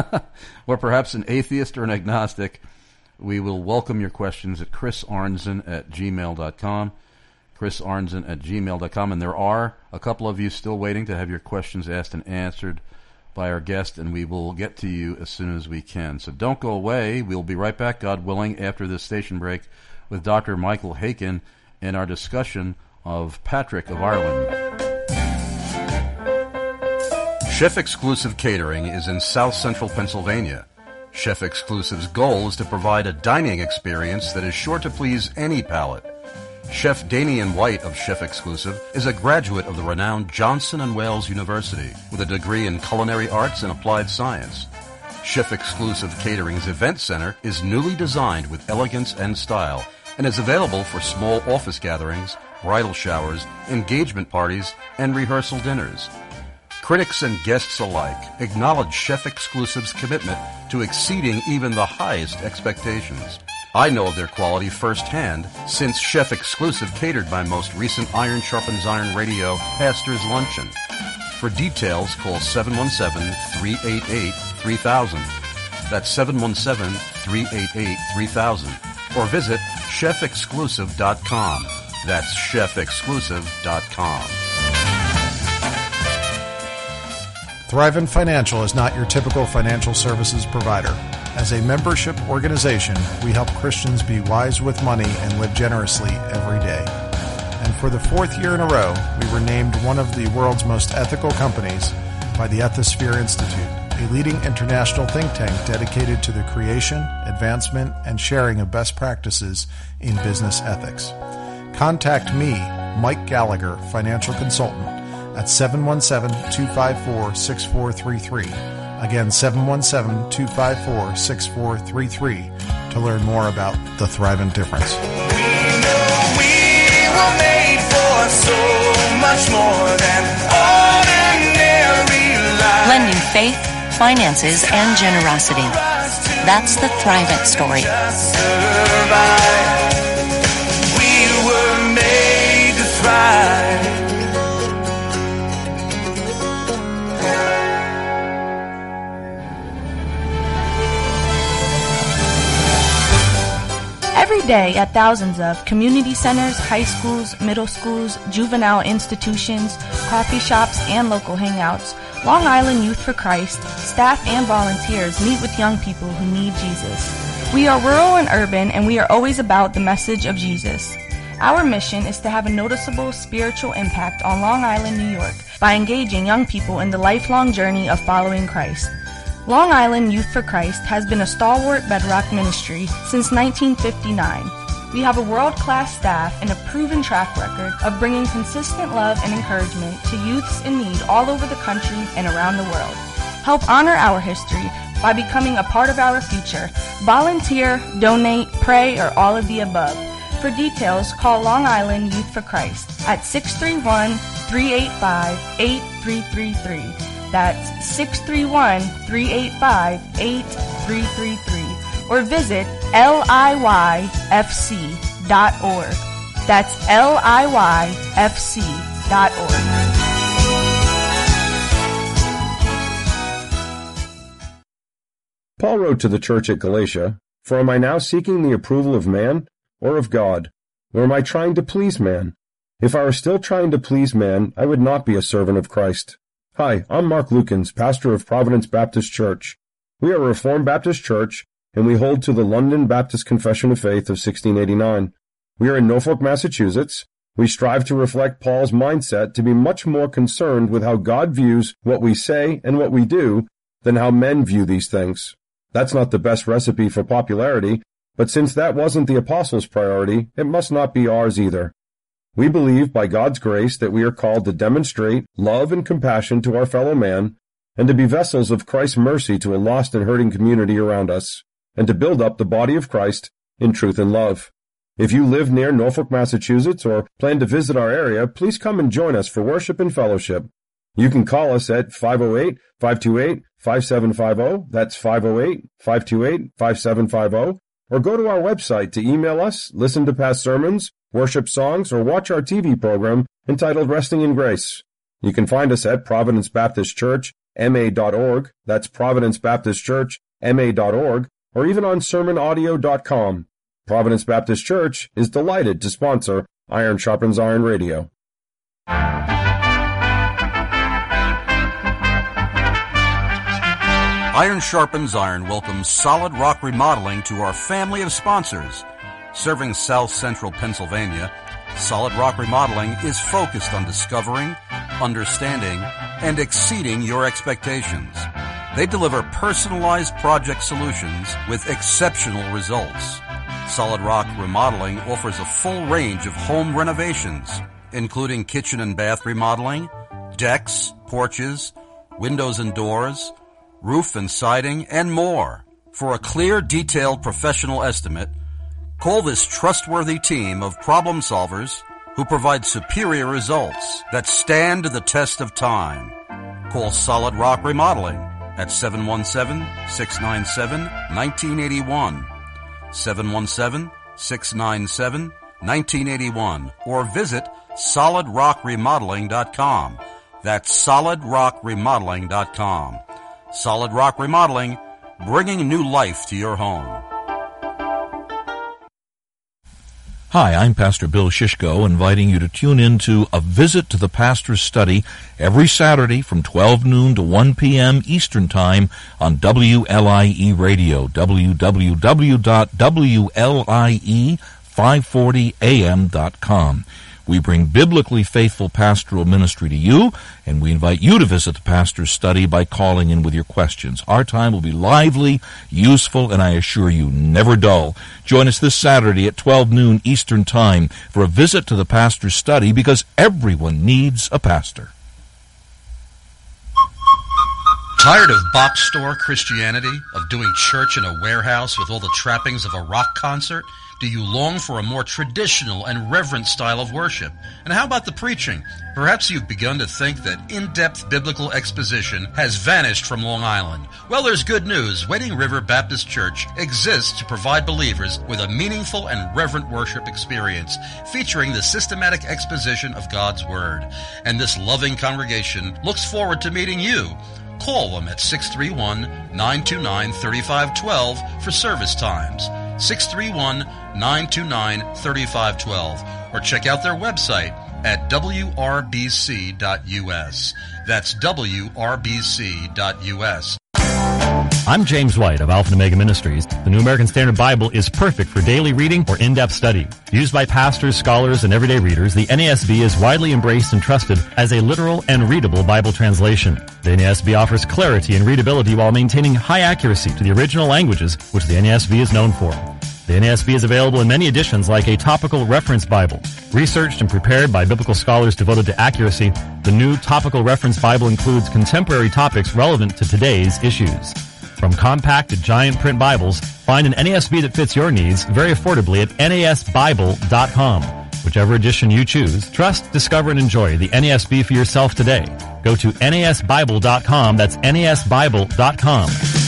S2: or perhaps an atheist or an agnostic, we will welcome your questions at chris arnzen at gmail dot com, chris arnzen at gmail dot com, and there are a couple of you still waiting to have your questions asked and answered by our guest, and we will get to you as soon as we can. So don't go away. We'll be right back, God willing, after this station break with Doctor Michael Haykin and our discussion of Patrick of Ireland. Chef Exclusive Catering is in South Central Pennsylvania. Chef Exclusive's goal is to provide a dining experience that is sure to please any palate. Chef Damian White of Chef Exclusive is a graduate of the renowned Johnson and Wales University with a degree in culinary arts and applied science. Chef Exclusive Catering's event center is newly designed with elegance and style and is available for small office gatherings, bridal showers, engagement parties, and rehearsal dinners. Critics and guests alike acknowledge Chef Exclusive's commitment to exceeding even the highest expectations. I know of their quality firsthand, since Chef Exclusive catered my most recent Iron Sharpens Iron Radio Pastor's Luncheon. For details, call seven one seven, three eight eight, three thousand. That's seven one seven, three eight eight, three thousand. Or visit chef exclusive dot com. That's chef exclusive dot com.
S7: Thrivent Financial is not your typical financial services provider. As a membership organization, we help Christians be wise with money and live generously every day. And for the fourth year in a row, we were named one of the world's most ethical companies by the Ethisphere Institute, a leading international think tank dedicated to the creation, advancement, and sharing of best practices in business ethics. Contact me, Mike Gallagher, financial consultant, at seven one seven, two five four, six four three three. Again, seven one seven, two five four, six four three three to learn more about the Thrivent difference.
S8: We know we were made for so much more than ordinary life.
S9: Blending faith, finances, and generosity. That's the Thrivent story.
S8: We were made to thrive.
S6: Every day at thousands of community centers, high schools, middle schools, juvenile institutions, coffee shops, and local hangouts, Long Island Youth for Christ, staff and volunteers meet with young people who need Jesus. We are rural and urban, and we are always about the message of Jesus. Our mission is to have a noticeable spiritual impact on Long Island, New York, by engaging young people in the lifelong journey of following Christ. Long Island Youth for Christ has been a stalwart bedrock ministry since nineteen fifty-nine. We have a world-class staff and a proven track record of bringing consistent love and encouragement to youths in need all over the country and around the world. Help honor our history by becoming a part of our future. Volunteer, donate, pray, or all of the above. For details, call Long Island Youth for Christ at six three one, three eight five, eight three three three. That's six three one, three eight five, eight three three three. Or visit L I Y F C dot org. That's L I Y F C dot org.
S10: Paul wrote to the church at Galatia, "For am I now seeking the approval of man or of God? Or am I trying to please man? If I were still trying to please man, I would not be a servant of Christ." Hi, I'm Mark Lukens, pastor of Providence Baptist Church. We are a Reformed Baptist church, and we hold to the London Baptist Confession of Faith of sixteen eighty-nine. We are in Norfolk, Massachusetts. We strive to reflect Paul's mindset to be much more concerned with how God views what we say and what we do than how men view these things. That's not the best recipe for popularity, but since that wasn't the apostles' priority, it must not be ours either. We believe by God's grace that we are called to demonstrate love and compassion to our fellow man, and to be vessels of Christ's mercy to a lost and hurting community around us, and to build up the body of Christ in truth and love. If you live near Norfolk, Massachusetts, or plan to visit our area, please come and join us for worship and fellowship. You can call us at five oh eight, five two eight, five seven five zero, that's five oh eight, five two eight, five seven five zero, or go to our website to email us, listen to past sermons, worship songs, or watch our T V program entitled Resting in Grace. You can find us at Providence Baptist Church, M A dot org, that's Providence Baptist Church, M A dot org, or even on sermon audio dot com. Providence Baptist Church is delighted to sponsor Iron Sharpens Iron Radio.
S2: Iron Sharpens Iron welcomes Solid Rock Remodeling to our family of sponsors. Serving South Central Pennsylvania, Solid Rock Remodeling is focused on discovering, understanding, and exceeding your expectations. They deliver personalized project solutions with exceptional results. Solid Rock Remodeling offers a full range of home renovations, including kitchen and bath remodeling, decks, porches, windows and doors, roof and siding, and more. For a clear, detailed professional estimate, call this trustworthy team of problem solvers who provide superior results that stand the test of time. Call Solid Rock Remodeling at seven one seven, six nine seven, one nine eight one, seven one seven, six nine seven, one nine eight one, or visit solid rock remodeling dot com. That's solid rock remodeling dot com. Solid Rock Remodeling, bringing new life to your home.
S4: Hi, I'm Pastor Bill Shishko, inviting you to tune in to A Visit to the Pastor's Study every Saturday from twelve noon to one p.m. Eastern Time on W L I E Radio, w w w dot w l i e five forty a m dot com. We bring biblically faithful pastoral ministry to you, and we invite you to visit the Pastor's Study by calling in with your questions. Our time will be lively, useful, and I assure you, never dull. Join us this Saturday at twelve noon Eastern Time for a visit to the Pastor's Study, because everyone needs a pastor.
S11: Tired of box store Christianity, of doing church in a warehouse with all the trappings of a rock concert? Do you long for a more traditional and reverent style of worship? And how about the preaching? Perhaps you've begun to think that in-depth biblical exposition has vanished from Long Island. Well, there's good news. Wading River Baptist Church exists to provide believers with a meaningful and reverent worship experience featuring the systematic exposition of God's Word. And this loving congregation looks forward to meeting you. Call them at six three one, nine two nine, three five one two for service times. six three one, nine two nine, three five one two, or check out their website, at w r b c dot u s. That's w r b c dot u s.
S12: I'm James White of Alpha and Omega Ministries. The New American Standard Bible is perfect for daily reading or in-depth study. Used by pastors, scholars, and everyday readers, the N A S B is widely embraced and trusted as a literal and readable Bible translation. The N A S B offers clarity and readability while maintaining high accuracy to the original languages, which the N A S B is known for. The N A S B is available in many editions like a topical reference Bible. Researched and prepared by biblical scholars devoted to accuracy, the new topical reference Bible includes contemporary topics relevant to today's issues. From compact to giant print Bibles, find an N A S B that fits your needs very affordably at N A S Bible dot com. Whichever edition you choose, trust, discover, and enjoy the N A S B for yourself today. Go to N A S Bible dot com. That's N A S Bible dot com.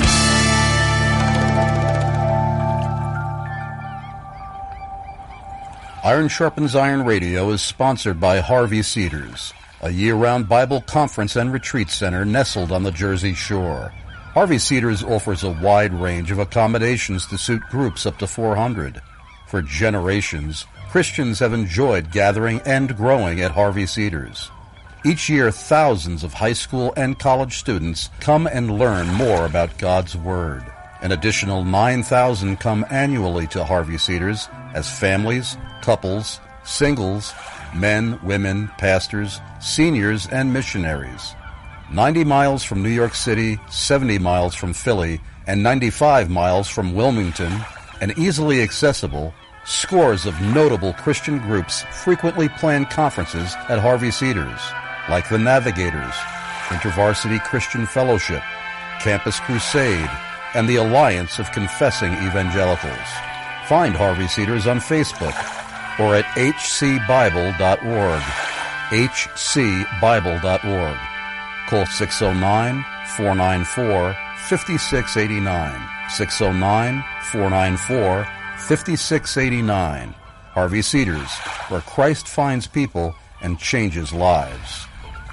S2: Iron Sharpens Iron Radio is sponsored by Harvey Cedars, a year-round Bible conference and retreat center nestled on the Jersey Shore. Harvey Cedars offers a wide range of accommodations to suit groups up to four hundred. For generations, Christians have enjoyed gathering and growing at Harvey Cedars. Each year, thousands of high school and college students come and learn more about God's Word. An additional nine thousand come annually to Harvey Cedars as families, couples, singles, men, women, pastors, seniors, and missionaries. ninety miles from New York City, seventy miles from Philly, and ninety-five miles from Wilmington, and easily accessible, scores of notable Christian groups frequently plan conferences at Harvey Cedars, like the Navigators, InterVarsity Christian Fellowship, Campus Crusade, and the Alliance of Confessing Evangelicals. Find Harvey Cedars on Facebook or at h c bible dot org, h c bible dot org. Call six oh nine, four nine four, five six eight nine, six oh nine, four nine four, five six eight nine. Harvey Cedars, where Christ finds people and changes lives.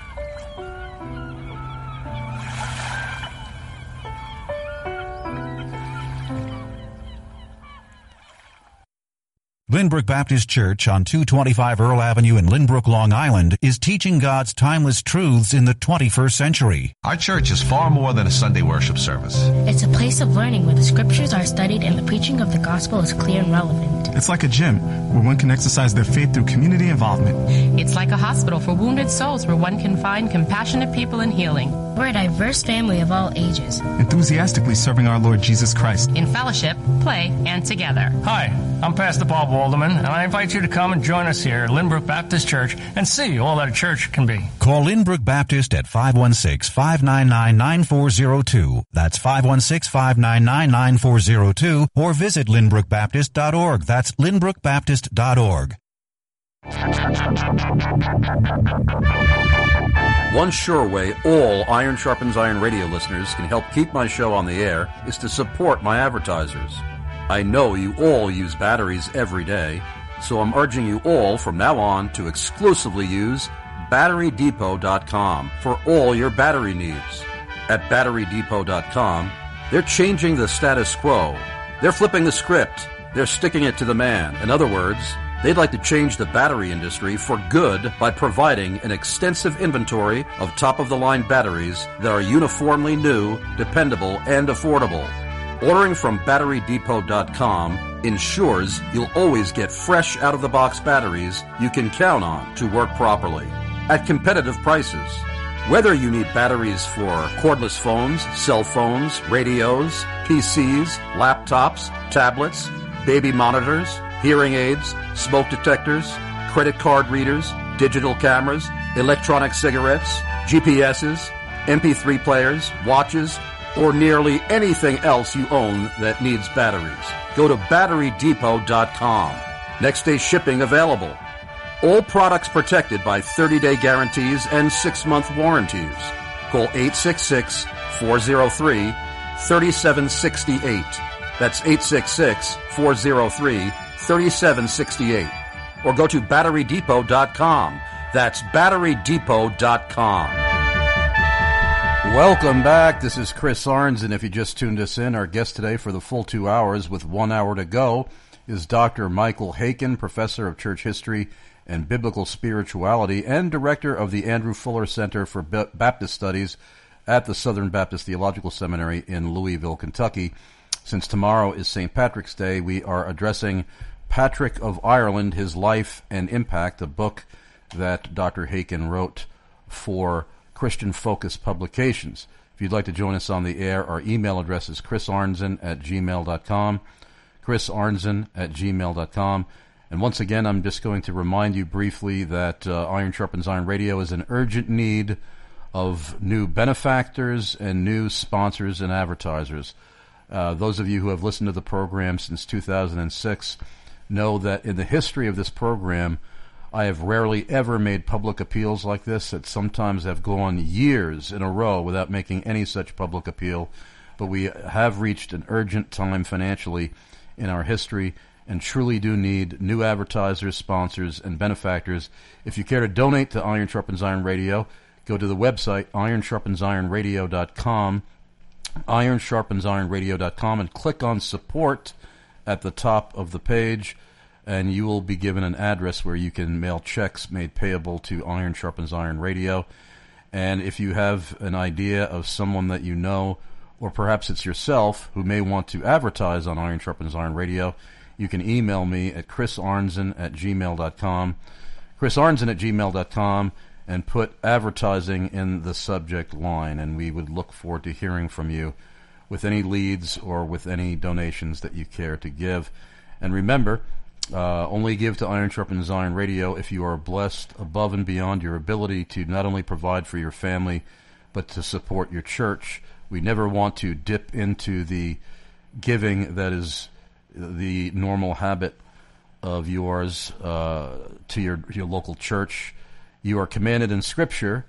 S13: Lynbrook Baptist Church on two twenty-five Earl Avenue in Lynbrook, Long Island is teaching God's timeless truths in the twenty-first century.
S14: Our church is far more than a Sunday worship service.
S15: It's a place of learning where the scriptures are studied and the preaching of the gospel is clear and relevant.
S16: It's like a gym where one can exercise their faith through community involvement.
S17: It's like a hospital for wounded souls where one can find compassionate people and healing.
S15: We're a diverse family of all ages,
S16: enthusiastically serving our Lord Jesus Christ
S17: in fellowship, play, and together.
S18: Hi, I'm Pastor Bob Walderman, and I invite you to come and join us here at Lynbrook Baptist Church and see all that a church can be.
S13: Call Lynbrook Baptist at five one six, five nine nine, nine four zero two. That's five one six, five nine nine, nine four zero two, or visit lynbrook baptist dot org. That's lynbrook baptist dot org.
S2: One sure way all Iron Sharpens Iron radio listeners can help keep my show on the air is to support my advertisers. I know you all use batteries every day, so I'm urging you all from now on to exclusively use battery depot dot com for all your battery needs. At battery depot dot com, they're changing the status quo. They're flipping the script. They're sticking it to the man. In other words, they'd like to change the battery industry for good by providing an extensive inventory of top-of-the-line batteries that are uniformly new, dependable, and affordable. Ordering from battery depot dot com ensures you'll always get fresh out-of-the-box batteries you can count on to work properly at competitive prices. Whether you need batteries for cordless phones, cell phones, radios, P Cs, laptops, tablets, baby monitors, hearing aids, smoke detectors, credit card readers, digital cameras, electronic cigarettes, G P S's, M P three players, watches, or nearly anything else you own that needs batteries, go to battery depot dot com. Next day shipping available. All products protected by thirty-day guarantees and six-month warranties. Call eight six six, four oh three, three seven six eight. That's eight six six, four oh three, three seven six eight. Or go to battery depot dot com. That's battery depot dot com. Welcome back. This is Chris Arns, and if you just tuned us in, our guest today for the full two hours with one hour to go is Doctor Michael Haykin, professor of church history and Biblical Spirituality, and director of the Andrew Fuller Center for Baptist Studies at the Southern Baptist Theological Seminary in Louisville, Kentucky. Since tomorrow is Saint Patrick's Day, we are addressing Patrick of Ireland, His Life and Impact, a book that Doctor Haykin wrote for Christian Focus Publications. If you'd like to join us on the air, our email address is chrisarnzen at gmail dot com, chrisarnzen at gmail dot com. And once again, I'm just going to remind you briefly that uh, Iron Sharpens Iron Radio is in urgent need of new benefactors and new sponsors and advertisers. Uh, those of you who have listened to the program since two thousand six know that in the history of this program, I have rarely ever made public appeals like this, that sometimes have gone years in a row without making any such public appeal. But we have reached an urgent time financially in our history and truly do need new advertisers, sponsors, and benefactors. If you care to donate to Iron Sharpens Iron Radio, go to the website iron sharpens iron radio dot com, iron sharpens iron radio dot com, and click on Support at the top of the page, and you will be given an address where you can mail checks made payable to Iron Sharpens Iron Radio. And if you have an idea of someone that you know, or perhaps it's yourself, who may want to advertise on Iron Sharpens Iron Radio, you can email me at chrisarnzen at gmail dot com, chrisarnzen at gmail dot com, and put advertising in the subject line, and we would look forward to hearing from you with any leads or with any donations that you care to give. And remember, uh, only give to Iron Sharpens Iron Radio if you are blessed above and beyond your ability to not only provide for your family, but to support your church. We never want to dip into the giving that is the normal habit of yours uh, to your, your local church. You are commanded in Scripture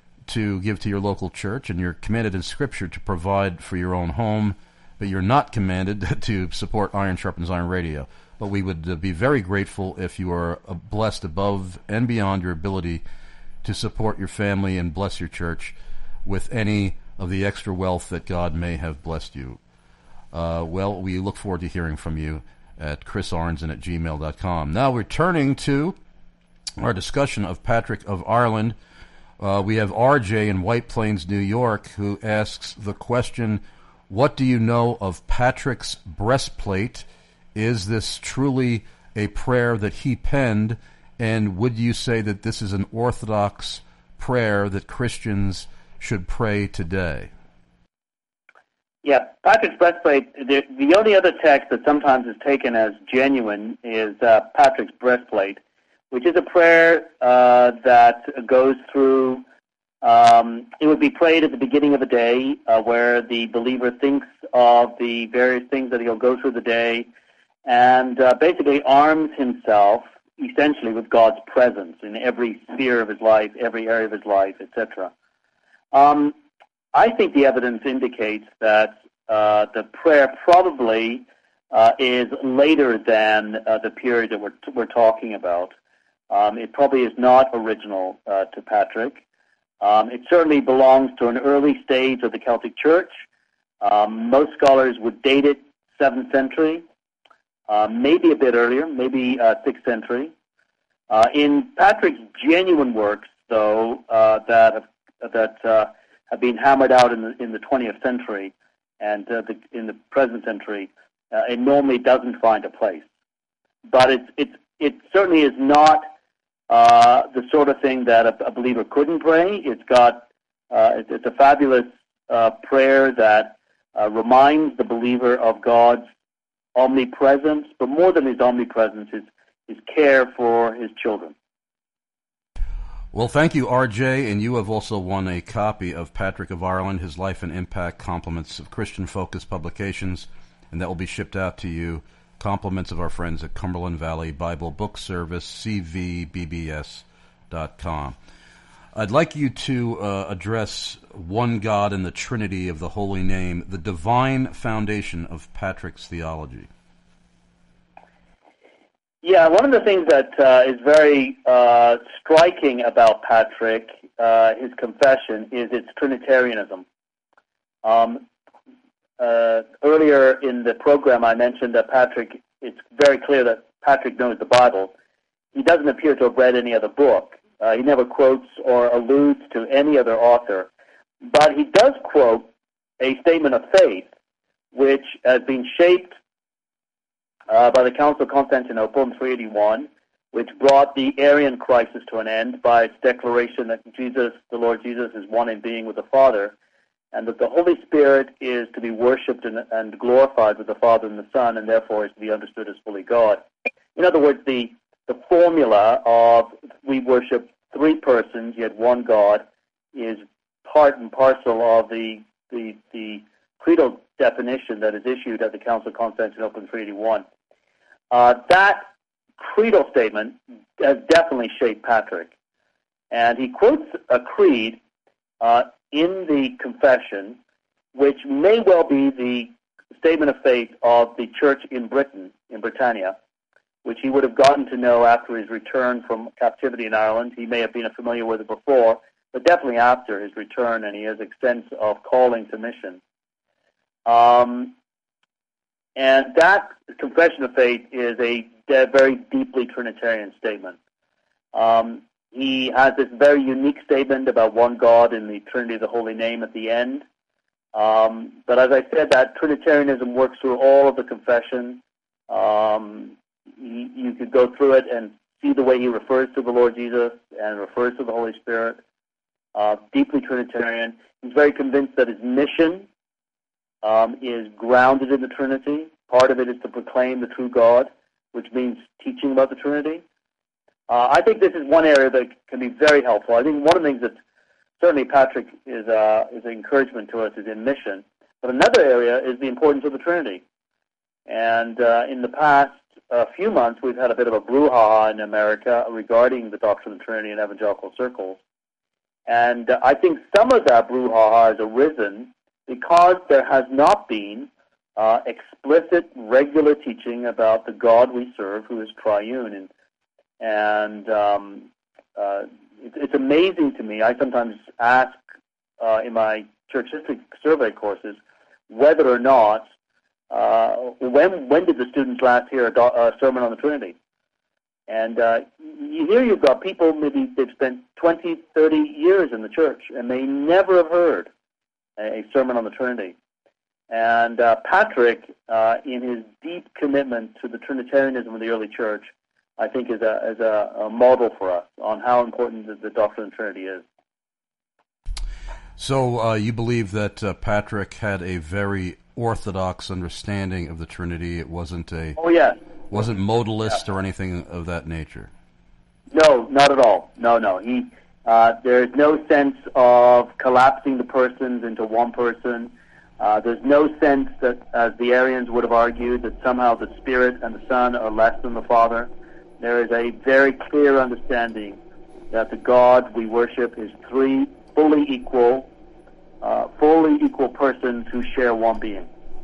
S2: to give to your local church, and you're commanded in Scripture to provide for your own home, but you're not commanded to support Iron Sharpens Iron Radio. But we would uh, be very grateful if you are uh, blessed above and beyond your ability to support your family and bless your church with any of the extra wealth that God may have blessed you. Uh, well, we look forward to hearing from you at chrisarnzen at gmail dot com. Now, returning to our discussion of Patrick of Ireland, uh, we have R J in White Plains, New York, who asks the question, what do you know of Patrick's breastplate? Is this truly a prayer that he penned? And would you say that this is an Orthodox prayer that Christians should pray today?
S3: Yeah, Patrick's breastplate, the, the only other text that sometimes is taken as genuine is uh, Patrick's breastplate, which is a prayer uh, that goes through, um, it would be prayed at the beginning of the day uh, where the believer thinks of the various things that he'll go through the day and uh, basically arms himself essentially with God's presence in every sphere of his life, every area of his life, et cetera. Um, I think the evidence indicates that uh, the prayer probably uh, is later than uh, the period that we're, we're talking about. Um, it probably is not original uh, to Patrick. Um, it certainly belongs to an early stage of the Celtic Church. Um, most scholars would date it seventh century, uh, maybe a bit earlier, maybe uh, sixth century. Uh, in Patrick's genuine works, though, uh, that have, that uh, have been hammered out in the in the twentieth century and uh, the, in the present century, uh, it normally doesn't find a place. But it's it's it certainly is not uh, the sort of thing that a, a believer couldn't pray. It's got uh, it's, it's a fabulous uh, prayer that uh, reminds the believer of God's omnipresence, but more than his omnipresence, his his care for his children.
S2: Well, thank you, R J, and you have also won a copy of Patrick of Ireland, His Life and Impact, Compliments of Christian Focus Publications, and that will be shipped out to you. Compliments of our friends at Cumberland Valley Bible Book Service, c v b b s dot com. I'd like you to uh, address one God in the Trinity of the Holy Name, the divine foundation of Patrick's theology.
S3: Yeah, one of the things that uh, is very uh, striking about Patrick, uh, his confession, is its Trinitarianism. Um, uh, earlier in the program, I mentioned that Patrick, it's very clear that Patrick knows the Bible. he doesn't appear to have read any other book. Uh, he never quotes or alludes to any other author. But he does quote a statement of faith, which has been shaped uh, by the Council of Constantinople in three eighty-one, which brought the Arian crisis to an end by its declaration that Jesus, the Lord Jesus, is one in being with the Father, and that the Holy Spirit is to be worshipped and, and glorified with the Father and the Son, and therefore is to be understood as fully God. In other words, the, the formula of we worship three persons, yet one God, is part and parcel of the, the, the creedal definition that is issued at the Council of Constantinople in three eighty-one. Uh, that creedal statement has definitely shaped Patrick. And he quotes a creed uh, in the confession, which may well be the statement of faith of the church in Britain, in Britannia, which he would have gotten to know after his return from captivity in Ireland. He may have been familiar with it before, but definitely after his return, and he has a sense of calling to mission. Um, and that confession of faith is a de- very deeply Trinitarian statement. Um, he has this very unique statement about one God in the Trinity of the Holy Name at the end. Um, but as I said, that Trinitarianism works through all of the confession. Um, you, you could go through it and see the way he refers to the Lord Jesus and refers to the Holy Spirit. Uh, deeply Trinitarian. He's very convinced that his mission um, is grounded in the Trinity. Part of it is to proclaim the true God, which means teaching about the Trinity. Uh, I think this is one area that can be very helpful. I think one of the things that certainly Patrick is uh, is an encouragement to us is in mission. But another area is the importance of the Trinity. And uh, in the past uh, few months, we've had a bit of a brouhaha in America regarding the doctrine of the Trinity in evangelical circles. And uh, I think some of that brouhaha has arisen because there has not been uh, explicit, regular teaching about the God we serve, who is triune. And, and um, uh, it, it's amazing to me. I sometimes ask uh, in my church history survey courses whether or not, uh, when when did the students last hear a, do- a sermon on the Trinity? And uh, here you've got people, maybe they've spent twenty, thirty years in the church, and they never have heard a, a sermon on the Trinity. And uh, Patrick, uh, in his deep commitment to the Trinitarianism of the early church, I think is a, is a, a model for us on how important the, the doctrine of the Trinity is.
S2: So uh, you believe that uh, Patrick had a very orthodox understanding of the Trinity. It wasn't a...
S3: Oh, yeah.
S2: Wasn't modalist
S3: yeah.
S2: or anything of that nature?
S3: No, not at all. No, no. He, uh, there's no sense of collapsing the persons into one person. Uh, there's no sense that, as the Arians would have argued, that somehow the Spirit and the Son are less than the Father. There is a very clear understanding that the God we worship is three fully equal, uh, fully equal persons who share one being.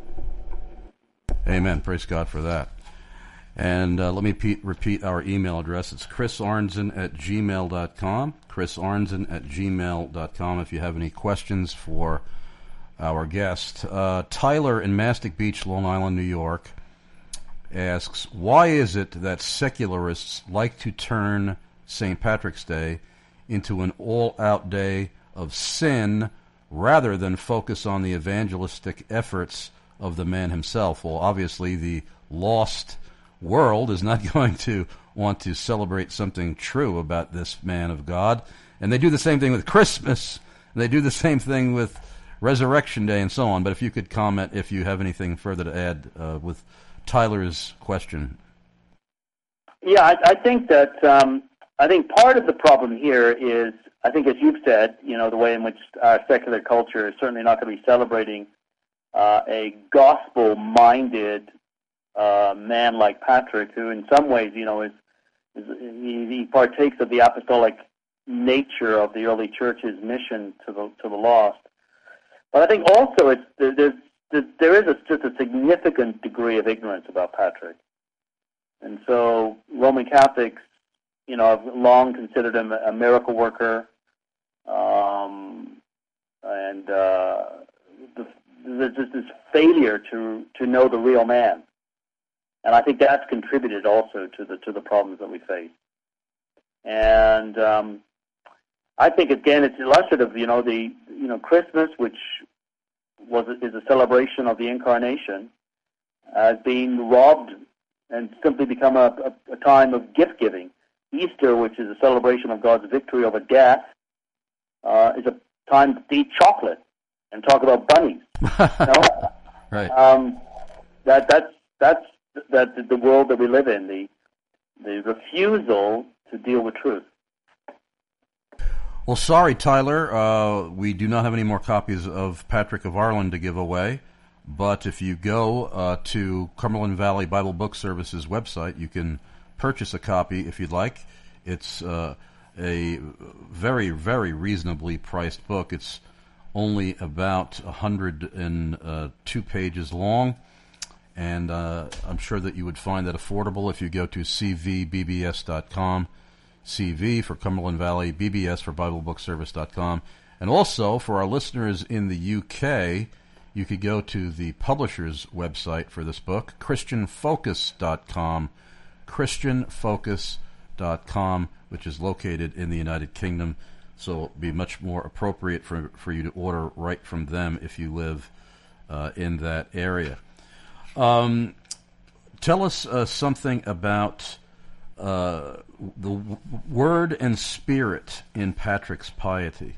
S2: Amen. Praise God for that. And uh, let me pe- repeat our email address. It's chris arnzen at gmail dot com. chris arnzen at gmail dot com if you have any questions for our guest. Uh, Tyler in Mastic Beach, Long Island, New York, asks, why is it that secularists like to turn Saint Patrick's Day into an all-out day of sin rather than focus on the evangelistic efforts of the man himself? Well, obviously, the lost world is not going to want to celebrate something true about this man of God. And they do the same thing with Christmas, and they do the same thing with Resurrection Day and so on. But if you could comment if you have anything further to add uh, with Tyler's question.
S3: Yeah, I, I think that um, I think part of the problem here is, I think as you've said, you know, the way in which our secular culture is certainly not going to be celebrating uh, a gospel-minded uh, man like Patrick, who in some ways, you know, is, is he, he partakes of the apostolic nature of the early church's mission to the to the lost. But I think also it's there's, there's there is a, just a significant degree of ignorance about Patrick, and so Roman Catholics, you know, have long considered him a miracle worker, um, and uh, the, there's just this failure to to know the real man, and I think that's contributed also to the to the problems that we face. And um, I think, again, it's illustrative, you know, the, you know, Christmas, which was is a celebration of the Incarnation, has been robbed and simply become a, a, a time of gift-giving. Easter, which is a celebration of God's victory over death, uh, is a time to eat chocolate and talk about bunnies. You know?
S2: Right.
S3: Um, that that's that's that the world that we live in. The the refusal to deal with truth.
S2: Well, sorry, Tyler. Uh, we do not have any more copies of Patrick of Ireland to give away. But if you go uh, to Cumberland Valley Bible Book Service's website, you can purchase a copy if you'd like. It's uh, a very, very reasonably priced book. It's only about one hundred two pages long, and uh, I'm sure that you would find that affordable if you go to c v b b s dot com, C V for Cumberland Valley, B B S for Bible Book Service dot com. And also, for our listeners in the U K, you could go to the publisher's website for this book, Christian Focus dot com, Christian Focus dot com, which is located in the United Kingdom. So it'll be much more appropriate for for you to order right from them if you live uh, in that area. Um, tell us uh, something about uh, the w- word and spirit in Patrick's piety.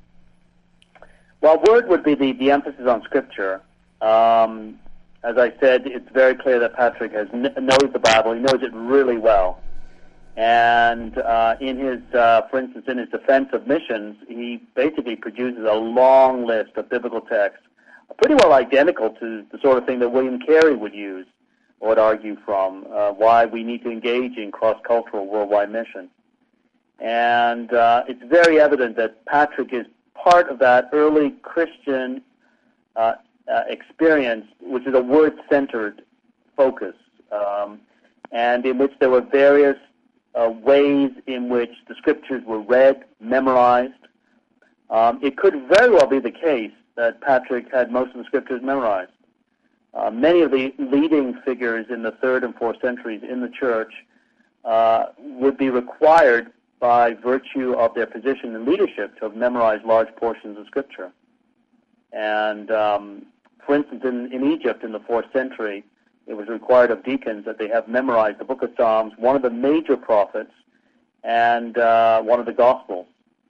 S3: Well, word would be the, the emphasis on Scripture. Um, as I said, it's very clear that Patrick has kn- knows the Bible. He knows it really well. And uh, in his, uh, for instance, in his defense of missions, he basically produces a long list of biblical texts, pretty well identical to the sort of thing that William Carey would use or would argue from, uh, why we need to engage in cross-cultural worldwide mission. And uh, it's very evident that Patrick is part of that early Christian uh, uh, experience, which is a word-centered focus, um, and in which there were various Uh, ways in which the Scriptures were read, memorized. Um, it could very well be the case that Patrick had most of the Scriptures memorized. Uh, many of the leading figures in the third and fourth centuries in the Church uh, would be required by virtue of their position in leadership to have memorized large portions of Scripture. And, um, for instance, in, in Egypt in the fourth century, it was required of deacons that they have memorized the book of Psalms, one of the major prophets, and uh, one of the Gospels.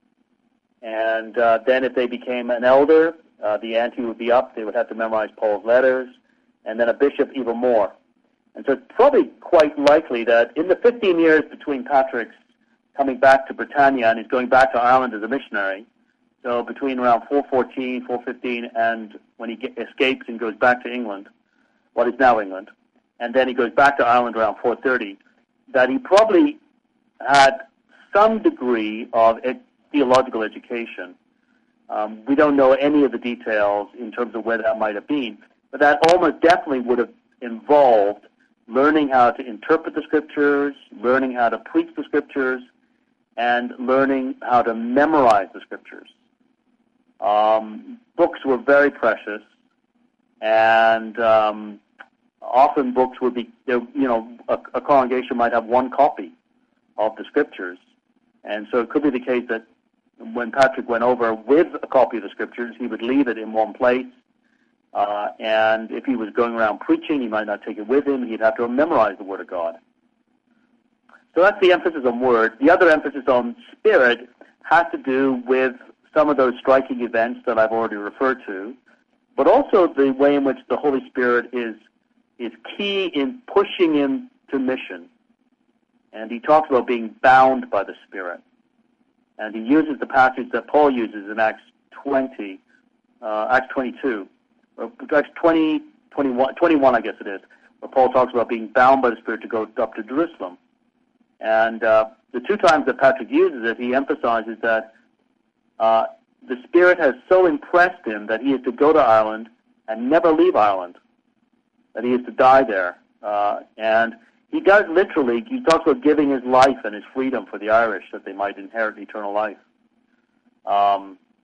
S3: And uh, then if they became an elder, uh, the ante would be up. They would have to memorize Paul's letters, and then a bishop even more. And so it's probably quite likely that in the fifteen years between Patrick's coming back to Britannia and he's going back to Ireland as a missionary, so between around four fourteen, four fifteen, and when he get, escapes and goes back to England, what is now England, and then he goes back to Ireland around four thirty, that he probably had some degree of ed- theological education. Um, we don't know any of the details in terms of where that might have been, but that almost definitely would have involved learning how to interpret the Scriptures, learning how to preach the Scriptures, and learning how to memorize the Scriptures. Um, books were very precious, and um, often books would be, you know, a, a congregation might have one copy of the Scriptures. And so it could be the case that when Patrick went over with a copy of the Scriptures, he would leave it in one place. Uh, and if he was going around preaching, he might not take it with him. He'd have to memorize the Word of God. So that's the emphasis on word. The other emphasis on spirit has to do with some of those striking events that I've already referred to, but also the way in which the Holy Spirit is is key in pushing him to mission. And he talks about being bound by the Spirit. And he uses the passage that Paul uses in Acts twenty, uh, Acts twenty-two, or Acts twenty, twenty-one, twenty-one, I guess it is, where Paul talks about being bound by the Spirit to go up to Jerusalem. And uh, the two times that Patrick uses it, he emphasizes that uh, the Spirit has so impressed him that he is to go to Ireland and never leave Ireland, that he is to die there. Uh, and he does literally, he talks about giving his life and his freedom for the Irish that they might inherit eternal life. Um,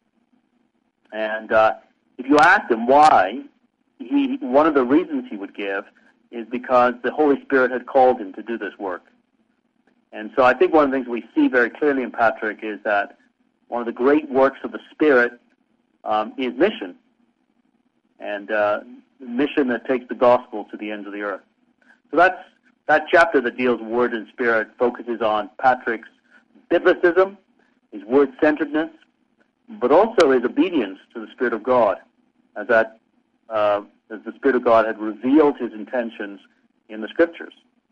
S3: and uh, if you ask him why, he one of the reasons he would give is because the Holy Spirit had called him to do this work. And so I think one of the things we see very clearly in Patrick is that one of the great works of the Spirit um, is mission, and uh, mission that takes the gospel to the ends of the earth. So that's that chapter that deals with Word and Spirit focuses on Patrick's biblicism, his word-centeredness, but also his obedience to the Spirit of God, as that uh, as the Spirit of God had revealed his intentions in the Scriptures.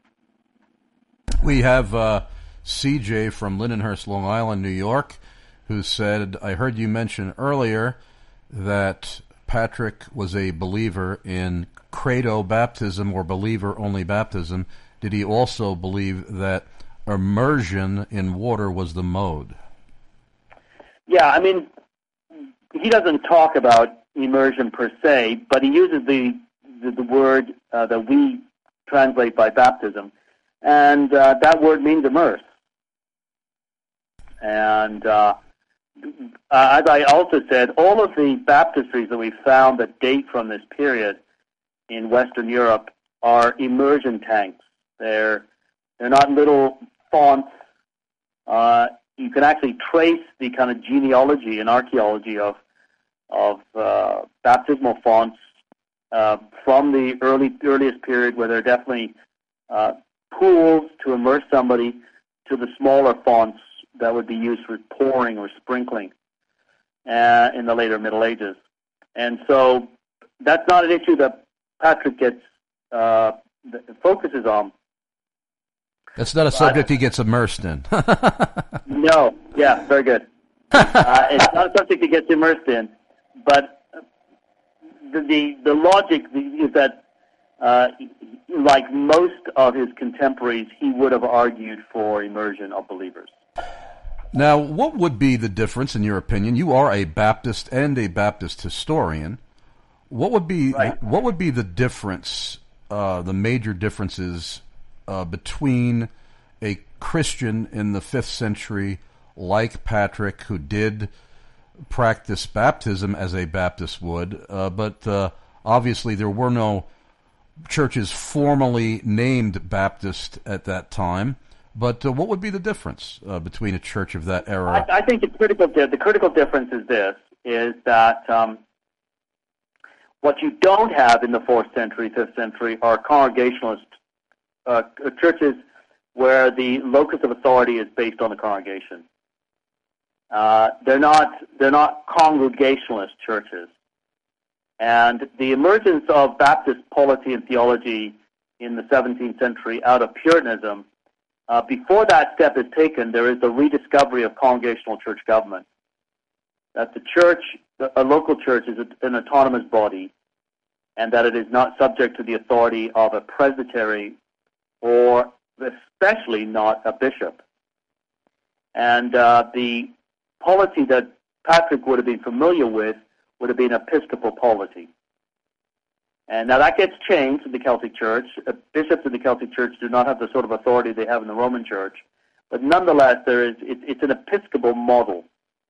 S2: We have uh, C J from Lindenhurst, Long Island, New York, who said, I heard you mention earlier that Patrick was a believer in credo baptism or believer-only baptism. Did he also believe that immersion in water was the mode?
S3: Yeah, I mean, he doesn't talk about immersion per se, but he uses the the, the word uh, that we translate by baptism, and uh, that word means immerse. And uh, as I also said, all of the baptistries that we found that date from this period in Western Europe are immersion tanks. They're they're not little fonts. Uh, you can actually trace the kind of genealogy and archaeology of of uh, baptismal fonts uh, from the early earliest period, where there are definitely uh, pools to immerse somebody, to the smaller fonts that would be used for pouring or sprinkling uh, in the later Middle Ages. And so that's not an issue that Patrick gets uh, focuses on.
S2: That's not a subject he gets immersed in.
S3: No, yeah, very good. Uh, it's not a subject he gets immersed in, but the the, the logic is that, uh, like most of his contemporaries, he would have argued for immersion of believers.
S2: Now, what would be the difference, in your opinion? You are a Baptist and a Baptist historian. What would be right. what would be the difference, uh, the major differences uh, between a Christian in the fifth century like Patrick, who did practice baptism as a Baptist would, uh, but uh, obviously there were no churches formally named Baptist at that time. But uh, what would be the difference uh, between a church of that era?
S3: I, I think the critical the critical difference is this: is that um, what you don't have in the fourth century, fifth century are congregationalist uh, churches where the locus of authority is based on the congregation. Uh, they're not they're not congregationalist churches, and the emergence of Baptist polity and theology in the seventeenth century out of Puritanism. Uh, before that step is taken, there is the rediscovery of congregational church government. That the church, a local church, is an autonomous body, and that it is not subject to the authority of a presbytery, or especially not a bishop. And uh, the polity that Patrick would have been familiar with would have been episcopal polity. And now that gets changed in the Celtic Church. Uh, bishops in the Celtic Church do not have the sort of authority they have in the Roman Church. But nonetheless, there is it, it's an episcopal model.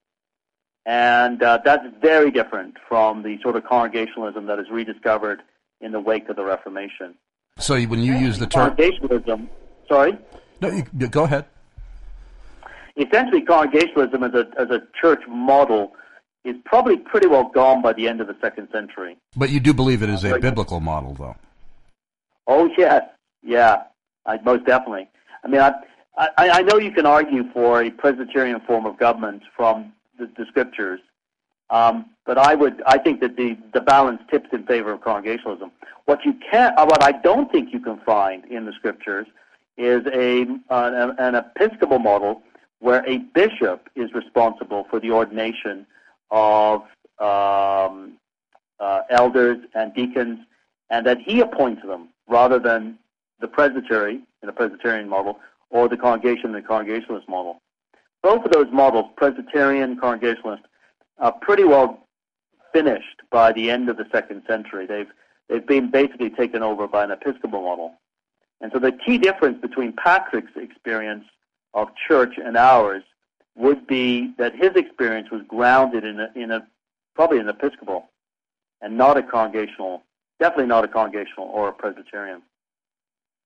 S3: And uh, that's very different from the sort of congregationalism that is rediscovered in the wake of the Reformation.
S2: So when you use the term...
S3: Congregationalism, sorry?
S2: No, you, go ahead.
S3: Essentially, congregationalism as a, as a church model is probably pretty well gone by the end of the second century.
S2: But you do believe it is a biblical model, though?
S3: Oh, yes. Yeah, I, most definitely. I mean, I, I, I know you can argue for a Presbyterian form of government from the, the Scriptures, um, but I would, I think that the, the balance tips in favor of congregationalism. What you can, uh, what I don't think you can find in the Scriptures is a an, an Episcopal model where a bishop is responsible for the ordination of um, uh, elders and deacons, and that he appoints them rather than the presbytery in a Presbyterian model or the congregation in the Congregationalist model. Both of those models, Presbyterian, Congregationalist, are pretty well finished by the end of the second century. They've they've been basically taken over by an Episcopal model. And so the key difference between Patrick's experience of church and ours would be that his experience was grounded in a, in a probably an Episcopal and not a congregational, definitely not a congregational or a Presbyterian.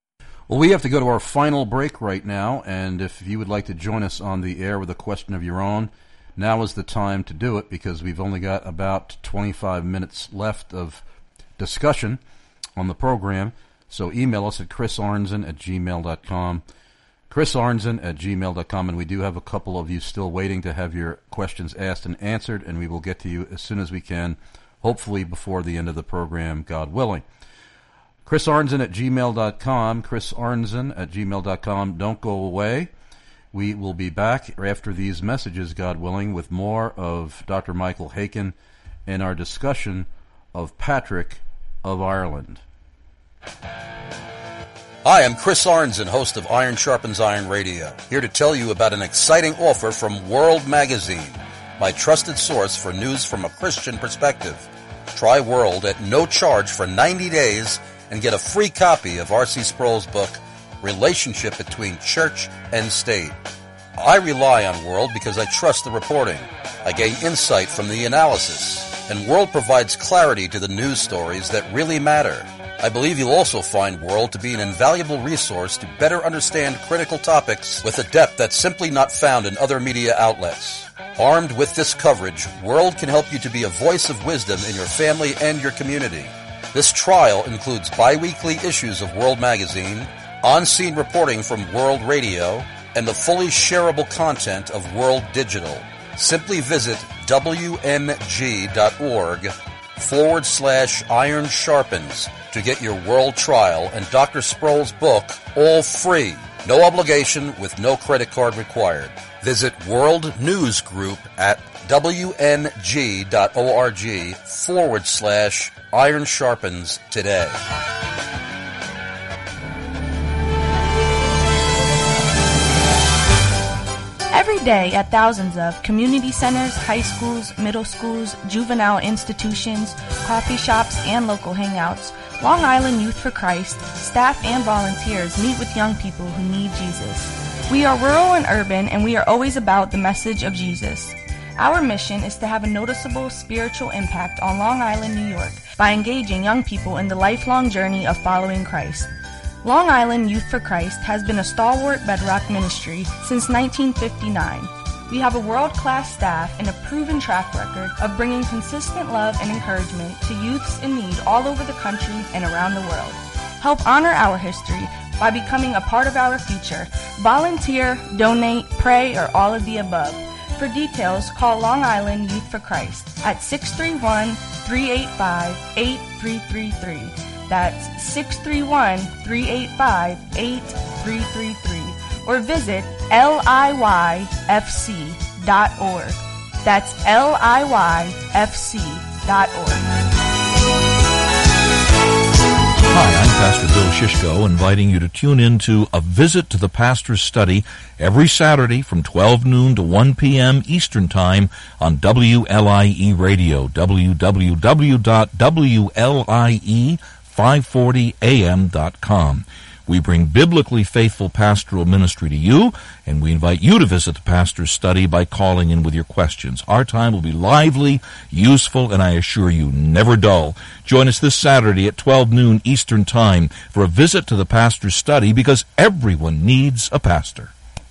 S2: Well, we have to go to our final break right now, and if you would like to join us on the air with a question of your own, now is the time to do it, because we've only got about twenty-five minutes left of discussion on the program. So email us at chris arnzen at gmail dot com, chris arnzen at gmail dot com, and we do have a couple of you still waiting to have your questions asked and answered, and we will get to you as soon as we can, hopefully before the end of the program, God willing. chris arnzen at gmail dot com, chris arnzen at gmail dot com. Don't go away. We will be back after these messages, God willing, with more of Doctor Michael Haykin and our discussion of Patrick of Ireland.
S11: Hi, I'm Chris Arnzen, host of Iron Sharpens Iron Radio, here to tell you about an exciting offer from World Magazine, my trusted source for news from a Christian perspective. Try World at no charge for ninety days and get a free copy of R C Sproul's book, Relationship Between Church and State. I rely on World because I trust the reporting. I gain insight from the analysis, and World provides clarity to the news stories that really matter. I believe you'll also find World to be an invaluable resource to better understand critical topics with a depth that's simply not found in other media outlets. Armed with this coverage, World can help you to be a voice of wisdom in your family and your community. This trial includes bi-weekly issues of World Magazine, on-scene reporting from World Radio, and the fully shareable content of World Digital. Simply visit wmg.org forward slash iron sharpens to get your World trial and Doctor Sproul's book all free. No obligation with no credit card required. Visit World News Group at wmg.org forward slash iron sharpens today.
S6: Every day at thousands of community centers, high schools, middle schools, juvenile institutions, coffee shops, and local hangouts, Long Island Youth for Christ, staff and volunteers meet with young people who need Jesus. We are rural and urban, and we are always about the message of Jesus. Our mission is to have a noticeable spiritual impact on Long Island, New York, by engaging young people in the lifelong journey of following Christ. Long Island Youth for Christ has been a stalwart bedrock ministry since nineteen fifty-nine. We have a world-class staff and a proven track record of bringing consistent love and encouragement to youths in need all over the country and around the world. Help honor our history by becoming a part of our future. Volunteer, donate, pray, or all of the above. For details, call Long Island Youth for Christ at six three one, three eight five, eight three three three. That's six three one, three eight five, eight three three three. Or visit L I Y F C dot org. That's L I Y F C dot org.
S19: Hi, I'm Pastor Bill Shishko, inviting you to tune in to A Visit to the Pastor's Study every Saturday from twelve noon to one p.m. Eastern Time on W L I E Radio, w w w dot w l i e five forty a m dot com. We bring biblically faithful pastoral ministry to you, and we invite you to visit the Pastor's Study by calling in with your questions. Our time will be lively, useful, and I assure you, never dull. Join us this Saturday at twelve noon Eastern Time for a visit to the Pastor's Study, because everyone needs a pastor.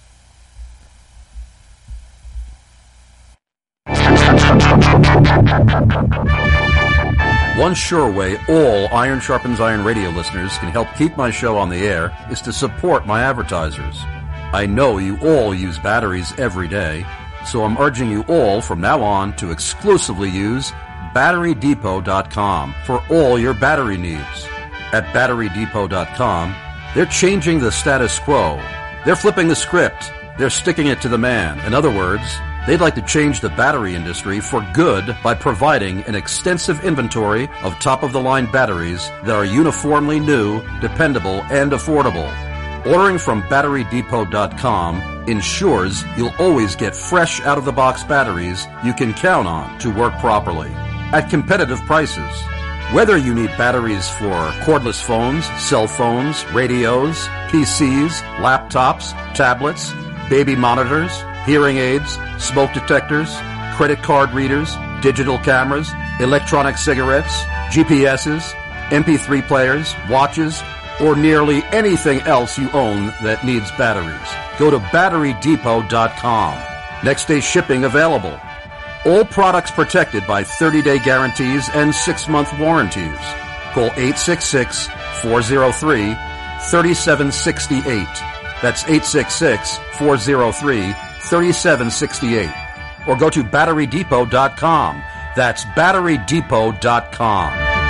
S2: One sure way all Iron Sharpens Iron radio listeners can help keep my show on the air is to support my advertisers. I know you all use batteries every day, so I'm urging you all from now on to exclusively use battery depot dot com for all your battery needs. At battery depot dot com, they're changing the status quo. They're flipping the script. They're sticking it to the man. In other words, they'd like to change the battery industry for good by providing an extensive inventory of top-of-the-line batteries that are uniformly new, dependable, and affordable. Ordering from battery depot dot com ensures you'll always get fresh out-of-the-box batteries you can count on to work properly at competitive prices. Whether you need batteries for cordless phones, cell phones, radios, P Cs, laptops, tablets, baby monitors, hearing aids, smoke detectors, credit card readers, digital cameras, electronic cigarettes, G P Ses, M P three players, watches, or nearly anything else you own that needs batteries. Go to battery depot dot com. Next day shipping available. All products protected by thirty-day guarantees and six-month warranties. Call eight six six, four oh three, three seven six eight. That's eight six six, four oh three, three seven six eight. Or go to battery depot dot com. That's battery depot dot com.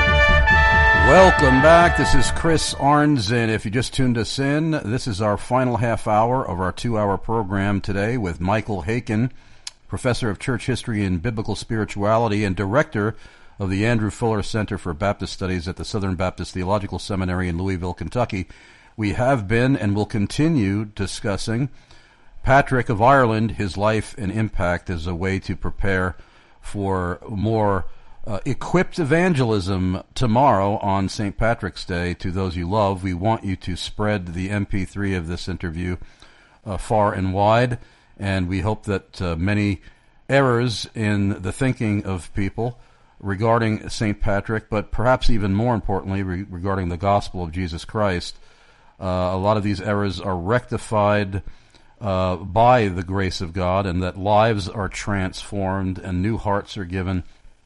S2: Welcome back. This is Chris Arnzen. If you just tuned us in, this is our final half hour of our two-hour program today with Michael Haykin, Professor of Church History and Biblical Spirituality and Director of the Andrew Fuller Center for Baptist Studies at the Southern Baptist Theological Seminary in Louisville, Kentucky. We have been and will continue discussing Patrick of Ireland, his life and impact as a way to prepare for more uh, equipped evangelism tomorrow on Saint Patrick's Day to those you love. We want you to spread the M P three of this interview uh, far and wide, and we hope that uh, many errors in the thinking of people regarding Saint Patrick, but perhaps even more importantly re- regarding the gospel of Jesus Christ, uh, a lot of these errors are rectified uh, by the grace of God, and that lives are transformed and new hearts are given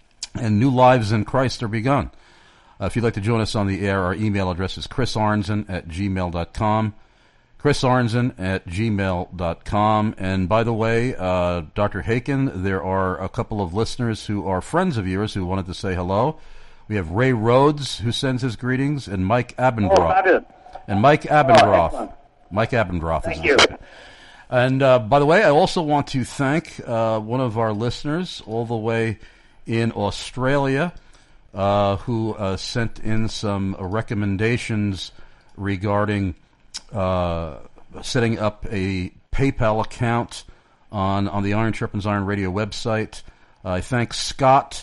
S2: and new lives in Christ are begun. Uh, if you'd like to join us on the air, our email address is chrisarnzen at gmail dot com. chrisarnzen at gmail dot com. And by the way, uh, Doctor Haykin, there are a couple of listeners who are friends of yours who wanted to say hello. We have Ray Rhodes, who sends his greetings, and Mike Abendroth.
S3: Oh,
S2: and Mike Abendroth.
S3: Oh,
S2: Mike Abendroth.
S3: Thank
S2: is
S3: you.
S2: his- And uh, by the way, I also want to thank uh, one of our listeners all the way in Australia uh, who uh, sent in some uh, recommendations regarding uh, setting up a PayPal account on, on the Iron Sharpens Iron Radio website. Uh, I thank Scott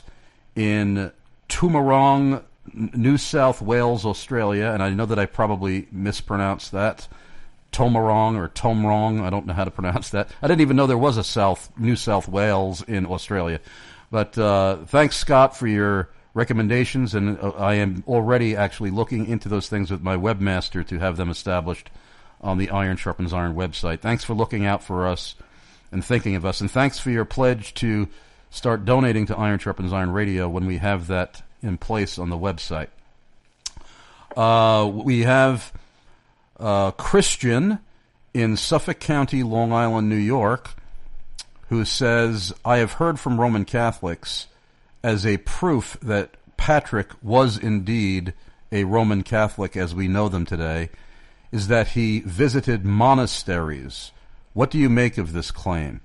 S2: in Toomarong, New South Wales, Australia, and I know that I probably mispronounced that. Tomarong or Tomrong, I don't know how to pronounce that. I didn't even know there was a South New South Wales in Australia. But uh, thanks, Scott, for your recommendations, and uh, I am already actually looking into those things with my webmaster to have them established on the Iron Sharpens Iron website. Thanks for looking out for us and thinking of us, and thanks for your pledge to start donating to Iron Sharpens Iron Radio when we have that in place on the website. Uh, we have uh, Christian in Suffolk County, Long Island, New York, who says, I have heard from Roman Catholics as a proof that Patrick was indeed a Roman Catholic as we know them today, is that he visited monasteries. What do you make of this claim?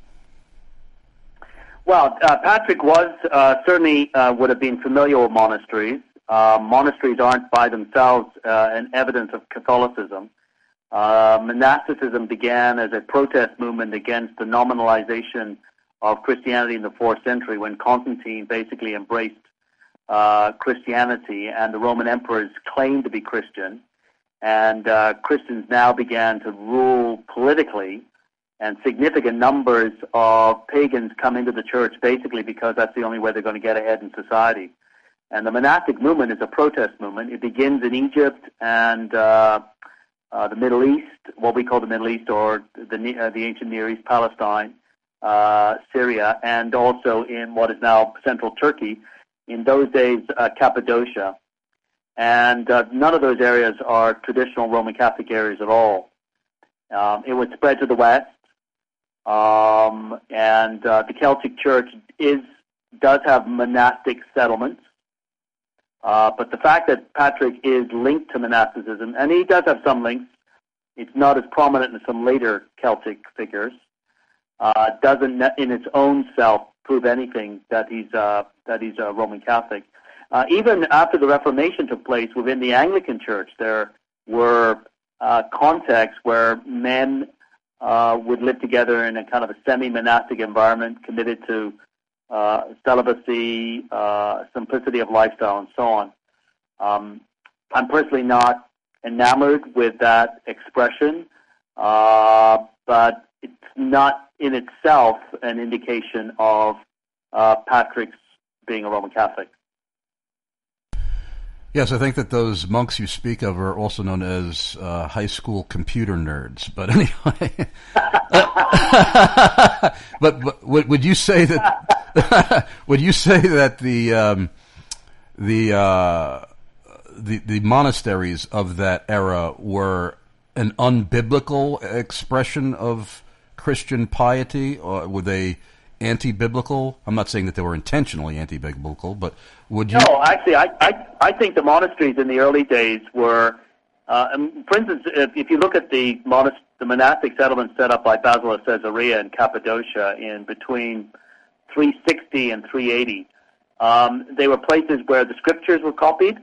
S3: Well, uh, Patrick was uh, certainly uh, would have been familiar with monasteries. Uh, monasteries aren't by themselves uh, an evidence of Catholicism. Uh, monasticism began as a protest movement against the nominalization of Christianity in the fourth century when Constantine basically embraced uh, Christianity and the Roman emperors claimed to be Christian. And uh, Christians now began to rule politically, and significant numbers of pagans come into the church basically because that's the only way they're going to get ahead in society. And the monastic movement is a protest movement. It begins in Egypt and uh, uh, the Middle East, what we call the Middle East, or the, uh, the ancient Near East, Palestine, uh, Syria, and also in what is now central Turkey. In those days, uh, Cappadocia. And uh, none of those areas are traditional Roman Catholic areas at all. Um, it would spread to the west, um, and uh, the Celtic Church is does have monastic settlements. Uh, but the fact that Patrick is linked to monasticism, and he does have some links, it's not as prominent in some later Celtic figures, uh, doesn't in its own self prove anything that he's uh, that he's a Roman Catholic. Uh, even after the Reformation took place within the Anglican Church, there were uh, contexts where men uh, would live together in a kind of a semi-monastic environment, committed to uh, celibacy, uh, simplicity of lifestyle, and so on. Um, I'm personally not enamored with that expression, uh, but it's not in itself an indication of uh, Patrick's being a Roman Catholic.
S2: Yes, I think that those monks you speak of are also known as uh, high school computer nerds. But anyway, but, but would, would you say that? Would you say that the um, the, uh, the the monasteries of that era were an unbiblical expression of Christian piety, or were they anti-biblical? I'm not saying that they were intentionally anti-biblical, but would you?
S3: No, actually, I, I, I think the monasteries in the early days were, uh, and for instance, if, if you look at the, monast- the monastic settlements set up by Basil of Caesarea in Cappadocia in between three sixty and three eighty, um, they were places where the scriptures were copied,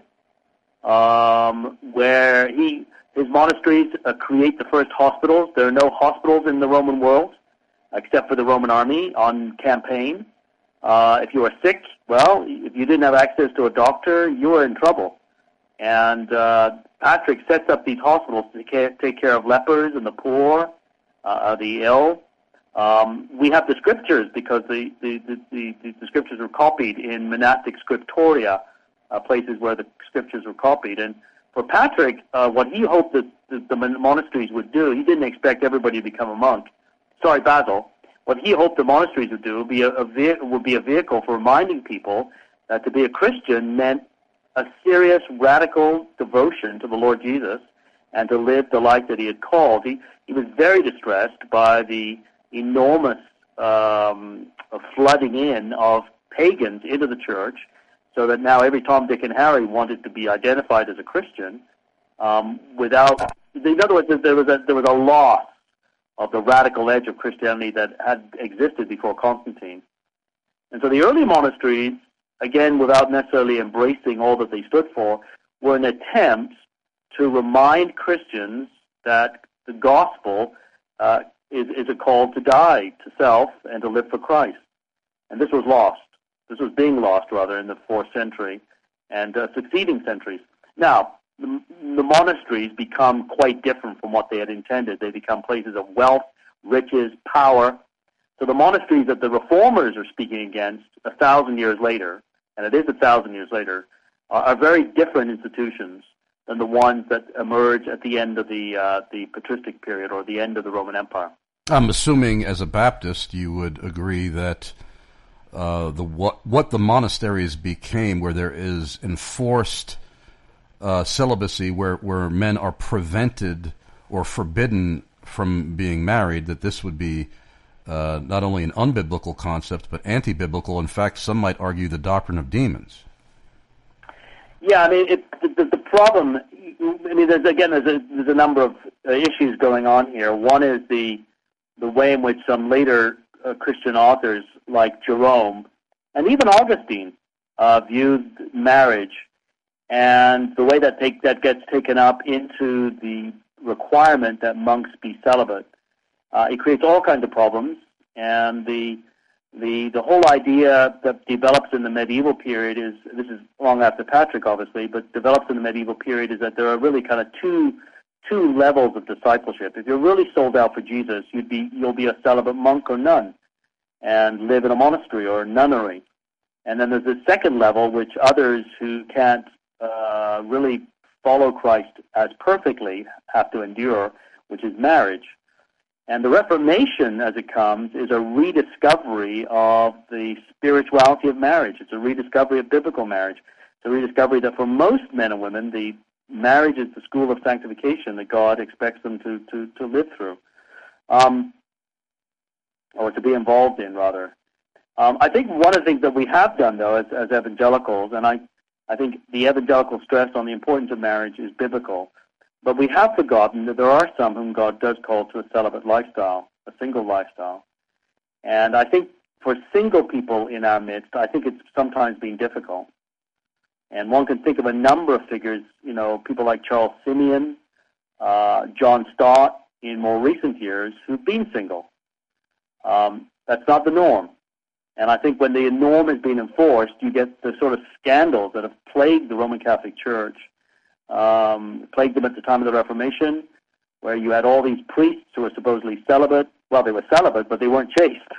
S3: um, where he his monasteries uh, create the first hospitals. There are no hospitals in the Roman world, except for the Roman army on campaign. Uh, if you were sick, well, if you didn't have access to a doctor, you were in trouble. And uh, Patrick sets up these hospitals to ca- take care of lepers and the poor, uh, the ill. Um, we have the scriptures because the, the, the, the, the scriptures were copied in monastic scriptoria, uh, places where the scriptures were copied. And for Patrick, uh, what he hoped that the, the monasteries would do, he didn't expect everybody to become a monk. Sorry, Basil. What he hoped the monasteries would do would be a, a ve- would be a vehicle for reminding people that to be a Christian meant a serious, radical devotion to the Lord Jesus and to live the life that he had called. He he was very distressed by the enormous um, flooding in of pagans into the church, so that now every Tom, Dick, and Harry wanted to be identified as a Christian. Um, without, in other words, there was a there was a loss of the radical edge of Christianity that had existed before Constantine. And so the early monasteries, again, without necessarily embracing all that they stood for, were an attempt to remind Christians that the gospel uh, is, is a call to die to self and to live for Christ. And this was lost. This was being lost, rather, in the fourth century and uh, succeeding centuries. Now, The, the monasteries become quite different from what they had intended. They become places of wealth, riches, power. So the monasteries that the reformers are speaking against a thousand years later, and it is a thousand years later, are, are very different institutions than the ones that emerge at the end of the uh, the patristic period or the end of the Roman Empire.
S2: I'm assuming, as a Baptist, you would agree that uh, the what what the monasteries became, where there is enforced Uh, celibacy, where, where men are prevented or forbidden from being married, that this would be uh, not only an unbiblical concept, but anti-biblical. In fact, some might argue the doctrine of demons.
S3: Yeah, I mean, it, the, the problem, I mean, there's, again, there's a, there's a number of uh, issues going on here. One is the the way in which some later uh, Christian authors, like Jerome, and even Augustine, uh, viewed marriage, and the way that take, that gets taken up into the requirement that monks be celibate. Uh, it creates all kinds of problems, and the the the whole idea that develops in the medieval period is, this is long after Patrick, obviously, but develops in the medieval period, is that there are really kind of two two levels of discipleship. If you're really sold out for Jesus, you'd be you'll be a celibate monk or nun, and live in a monastery or a nunnery. And then there's the second level, which others who can't Uh, really follow Christ as perfectly have to endure, which is marriage. And the Reformation, as it comes, is a rediscovery of the spirituality of marriage. It's a rediscovery of biblical marriage. It's a rediscovery that for most men and women, the marriage is the school of sanctification that God expects them to, to, to live through, um, or to be involved in, rather. Um, I think one of the things that we have done, though, as, as evangelicals, and I I think the evangelical stress on the importance of marriage is biblical. But we have forgotten that there are some whom God does call to a celibate lifestyle, a single lifestyle. And I think for single people in our midst, I think it's sometimes been difficult. And one can think of a number of figures, you know, people like Charles Simeon, uh, John Stott in more recent years, who've been single. Um, that's not the norm. And I think when the norm has been enforced, you get the sort of scandals that have plagued the Roman Catholic Church, um, plagued them at the time of the Reformation, where you had all these priests who were supposedly celibate. Well, they were celibate, but they weren't chaste.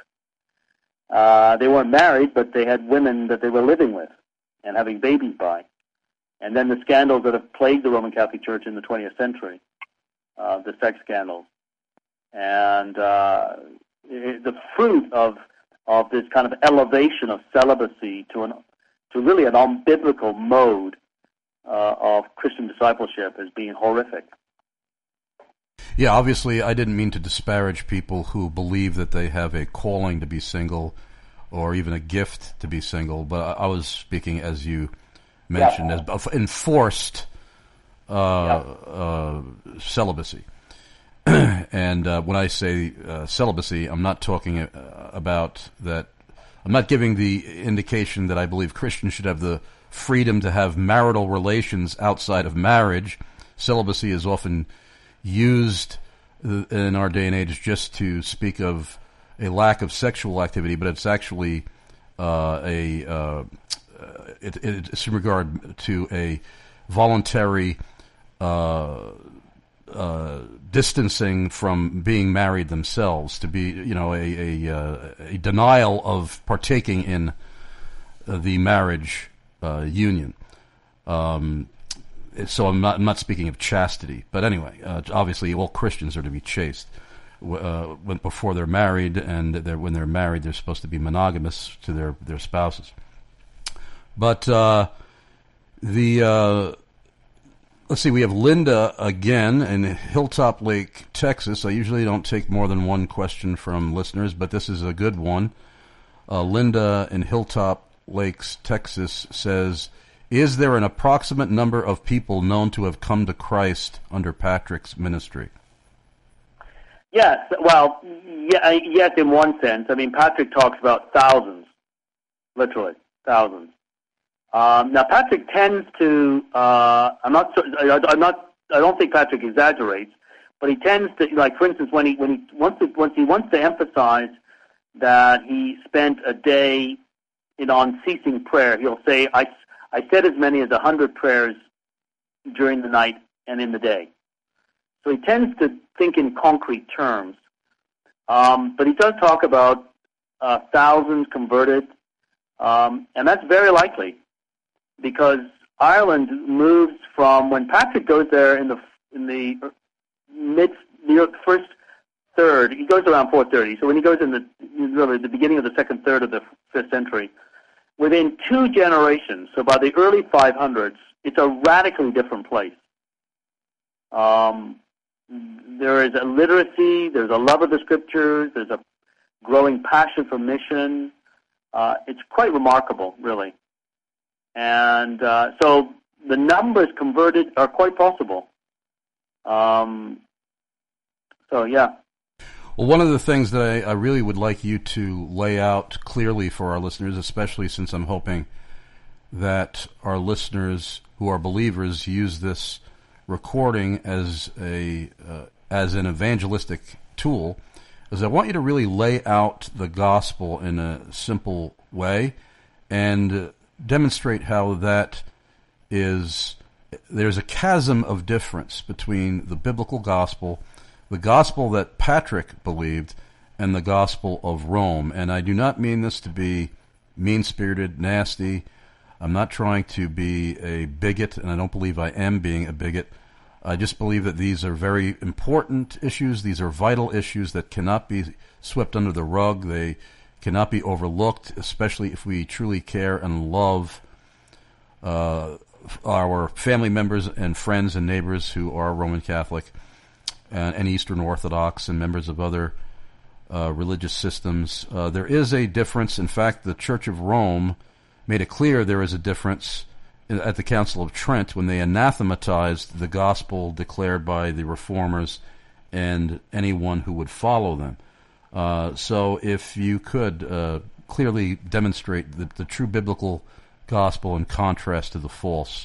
S3: Uh, they weren't married, but they had women that they were living with and having babies by. And then the scandals that have plagued the Roman Catholic Church in the twentieth century, uh, the sex scandals. And uh, it, the fruit of of this kind of elevation of celibacy to an to really an unbiblical mode uh, of Christian discipleship as being horrific.
S2: Yeah, obviously I didn't mean to disparage people who believe that they have a calling to be single or even a gift to be single, but I was speaking, as you mentioned, yeah. as enforced uh, yeah. uh, celibacy. And uh, when I say uh, celibacy, I'm not talking uh, about that. I'm not giving the indication that I believe Christians should have the freedom to have marital relations outside of marriage. Celibacy is often used in our day and age just to speak of a lack of sexual activity, but it's actually uh, a uh, it, it's in regard to a voluntary uh, uh, distancing from being married themselves, to be, you know, a a, uh, a denial of partaking in uh, the marriage uh, union. Um, so I'm not I'm not speaking of chastity, but anyway, uh, obviously all Christians are to be chaste uh, when, before they're married, and they're, when they're married, they're supposed to be monogamous to their their spouses. But uh, the uh, let's see, we have Linda again in Hilltop Lake, Texas. I usually don't take more than one question from listeners, but this is a good one. Uh, Linda in Hilltop Lakes, Texas says, is there an approximate number of people known to have come to Christ under Patrick's ministry?
S3: Yes, well, yeah, yes, in one sense. I mean, Patrick talks about thousands, literally thousands. Um, now, Patrick tends to. Uh, I'm not. I'm not. I don't think Patrick exaggerates, but he tends to, like, for instance, when he when he wants to once he wants to emphasize that he spent a day in unceasing prayer, he'll say, "I I said as many as a hundred prayers during the night and in the day." So he tends to think in concrete terms, um, but he does talk about uh, thousands converted, um, and that's very likely. Because Ireland moves from, when Patrick goes there in the in the mid the first third, he goes around four thirty. So when he goes in the really the beginning of the second third of the fifth century, within two generations, so by the early five hundreds, it's a radically different place. Um, there is a literacy, there's a love of the Scriptures, there's a growing passion for mission. Uh, it's quite remarkable, really. And uh, so the numbers converted are quite possible. Um, so, yeah.
S2: Well, one of the things that I, I really would like you to lay out clearly for our listeners, especially since I'm hoping that our listeners who are believers use this recording as a uh, as an evangelistic tool, is I want you to really lay out the gospel in a simple way and uh, demonstrate how that is, there's a chasm of difference between the biblical gospel, the gospel that Patrick believed, and the gospel of Rome. And I do not mean this to be mean-spirited, nasty. I'm not trying to be a bigot, and I don't believe I am being a bigot. I just believe that these are very important issues. These are vital issues that cannot be swept under the rug. They cannot be overlooked, especially if we truly care and love uh, our family members and friends and neighbors who are Roman Catholic and, and Eastern Orthodox and members of other uh, religious systems. Uh, there is a difference. In fact, the Church of Rome made it clear there is a difference at the Council of Trent when they anathematized the gospel declared by the Reformers and anyone who would follow them. Uh, so if you could uh, clearly demonstrate the, the true biblical gospel in contrast to the false.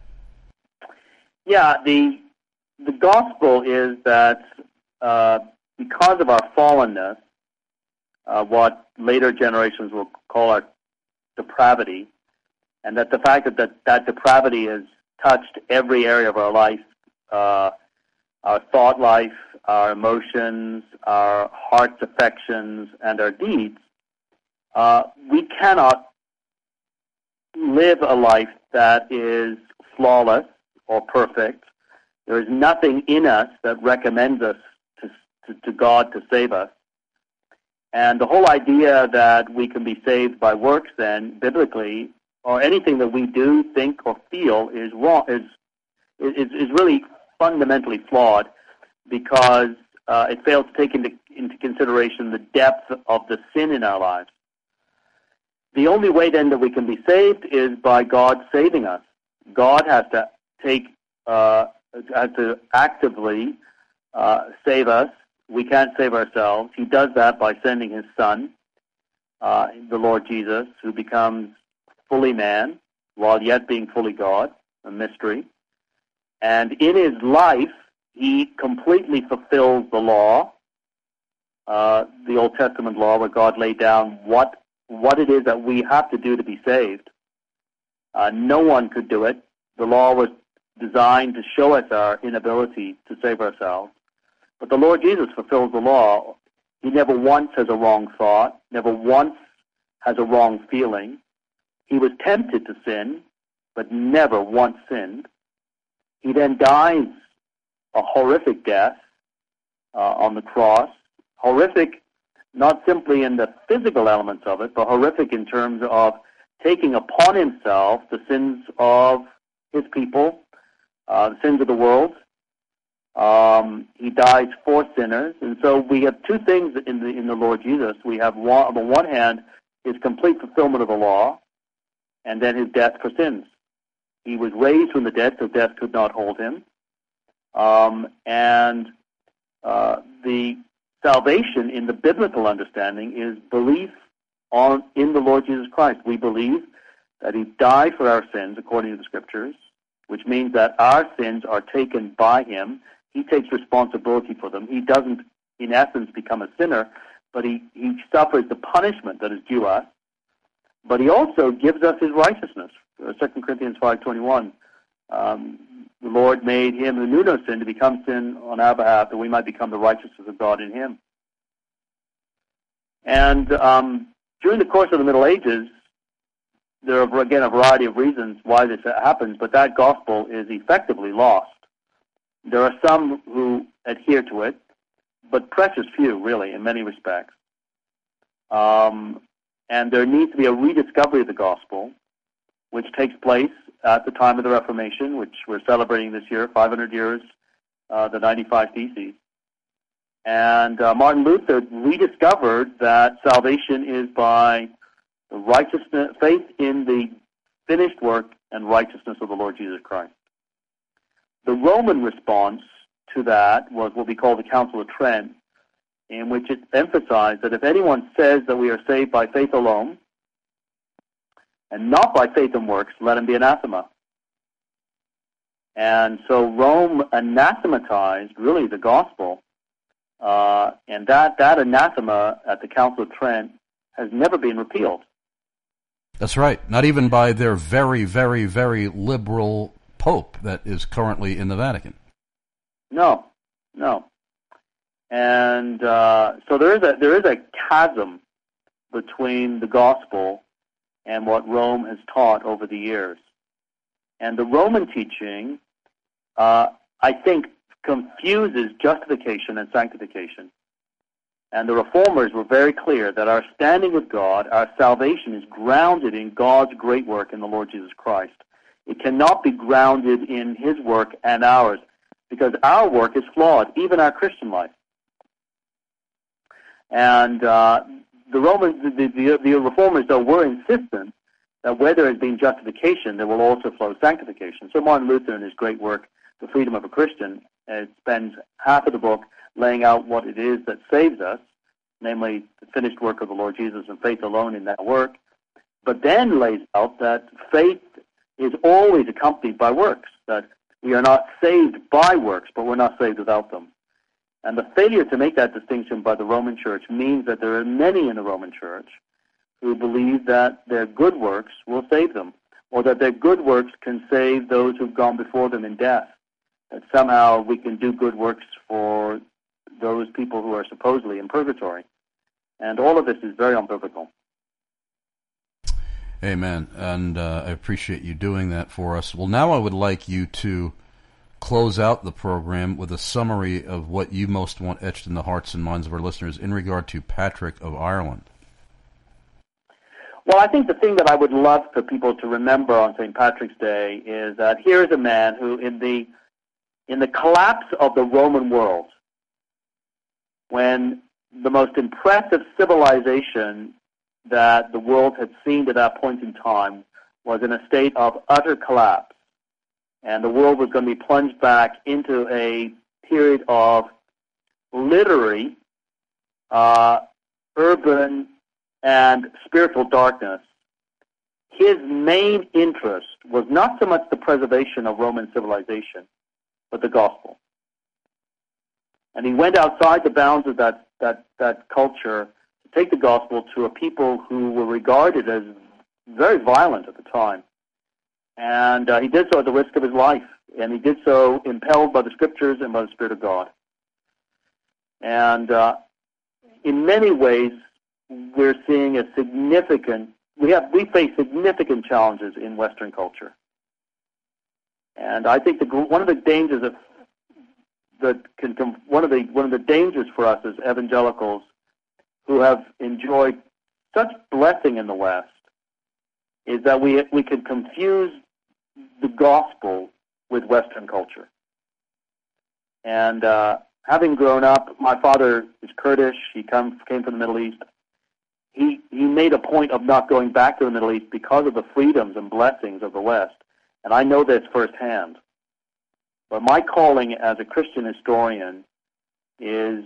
S3: Yeah, the the gospel is that uh, because of our fallenness, uh, what later generations will call our depravity, and that the fact that that, that depravity has touched every area of our life, uh, our thought life, our emotions, our heart's affections, and our deeds, uh, we cannot live a life that is flawless or perfect. There is nothing in us that recommends us to, to, to God to save us. And the whole idea that we can be saved by works, then, biblically, or anything that we do, think, or feel is wrong, is is, is really fundamentally flawed, because uh, it fails to take into, into consideration the depth of the sin in our lives. The only way, then, that we can be saved is by God saving us. God has to take, uh, has to actively uh, save us. We can't save ourselves. He does that by sending his Son, uh, the Lord Jesus, who becomes fully man while yet being fully God, a mystery. And in his life, he completely fulfills the law, uh, the Old Testament law, where God laid down what what it is that we have to do to be saved. Uh, no one could do it. The law was designed to show us our inability to save ourselves. But the Lord Jesus fulfills the law. He never once has a wrong thought, never once has a wrong feeling. He was tempted to sin, but never once sinned. He then dies a horrific death uh, on the cross. Horrific not simply in the physical elements of it, but horrific in terms of taking upon himself the sins of his people, uh, the sins of the world. Um, he dies for sinners. And so we have two things in the in the Lord Jesus. We have, one, on the one hand, his complete fulfillment of the law, and then his death for sins. He was raised from the dead, so death could not hold him. Um, and uh, the salvation in the biblical understanding is belief on in the Lord Jesus Christ. We believe that he died for our sins according to the Scriptures, which means that our sins are taken by him. He takes responsibility for them. He doesn't, in essence, become a sinner, but he, he suffers the punishment that is due us. But he also gives us his righteousness. Second Corinthians five twenty-one, um, the Lord made him who knew no sin to become sin on our behalf, that we might become the righteousness of God in him. And um, during the course of the Middle Ages, there are, again, a variety of reasons why this happens, but that gospel is effectively lost. There are some who adhere to it, but precious few, really, in many respects. Um, and there needs to be a rediscovery of the gospel, which takes place at the time of the Reformation, which we're celebrating this year, five hundred years, uh, the ninety-five Theses. And uh, Martin Luther rediscovered that salvation is by the righteousness, faith in the finished work and righteousness of the Lord Jesus Christ. The Roman response to that was what we call the Council of Trent, in which it emphasized that if anyone says that we are saved by faith alone, and not by faith and works, let him be anathema. And so Rome anathematized, really, the gospel, uh, and that, that anathema at the Council of Trent has never been repealed.
S2: That's right. Not even by their very, very, very liberal Pope that is currently in the Vatican.
S3: No, no. And uh, so there is a there is a chasm between the gospel and what Rome has taught over the years. And the Roman teaching, uh, I think, confuses justification and sanctification. And the Reformers were very clear that our standing with God, our salvation, is grounded in God's great work in the Lord Jesus Christ. It cannot be grounded in his work and ours, because our work is flawed, even our Christian life. And uh, the Romans, the, the, the Reformers, though, were insistent that where there has been justification, there will also flow sanctification. So Martin Luther, in his great work, The Freedom of a Christian, uh, spends half of the book laying out what it is that saves us, namely the finished work of the Lord Jesus and faith alone in that work, but then lays out that faith is always accompanied by works, that we are not saved by works, but we're not saved without them. And the failure to make that distinction by the Roman Church means that there are many in the Roman Church who believe that their good works will save them, or that their good works can save those who've gone before them in death, that somehow we can do good works for those people who are supposedly in purgatory. And all of this is very unbiblical.
S2: Amen. And uh, I appreciate you doing that for us. Well, now I would like you to close out the program with a summary of what you most want etched in the hearts and minds of our listeners in regard to Patrick of Ireland.
S3: Well, I think the thing that I would love for people to remember on Saint Patrick's Day is that here is a man who, in the in the collapse of the Roman world, when the most impressive civilization that the world had seen to that point in time was in a state of utter collapse, and the world was going to be plunged back into a period of literary, uh, urban, and spiritual darkness, his main interest was not so much the preservation of Roman civilization, but the gospel. And he went outside the bounds of that, that, that culture to take the gospel to a people who were regarded as very violent at the time. And uh, he did so at the risk of his life, and he did so impelled by the Scriptures and by the Spirit of God. And uh, in many ways, we're seeing a significant, we have, we face significant challenges in Western culture. And I think the, one of the dangers of, that can come, one of the, one of the dangers for us as evangelicals who have enjoyed such blessing in the West is that we, we can confuse the gospel with Western culture. And uh, having grown up, my father is Kurdish, he come, came from the Middle East. He, he made a point of not going back to the Middle East because of the freedoms and blessings of the West. And I know this firsthand. But my calling as a Christian historian is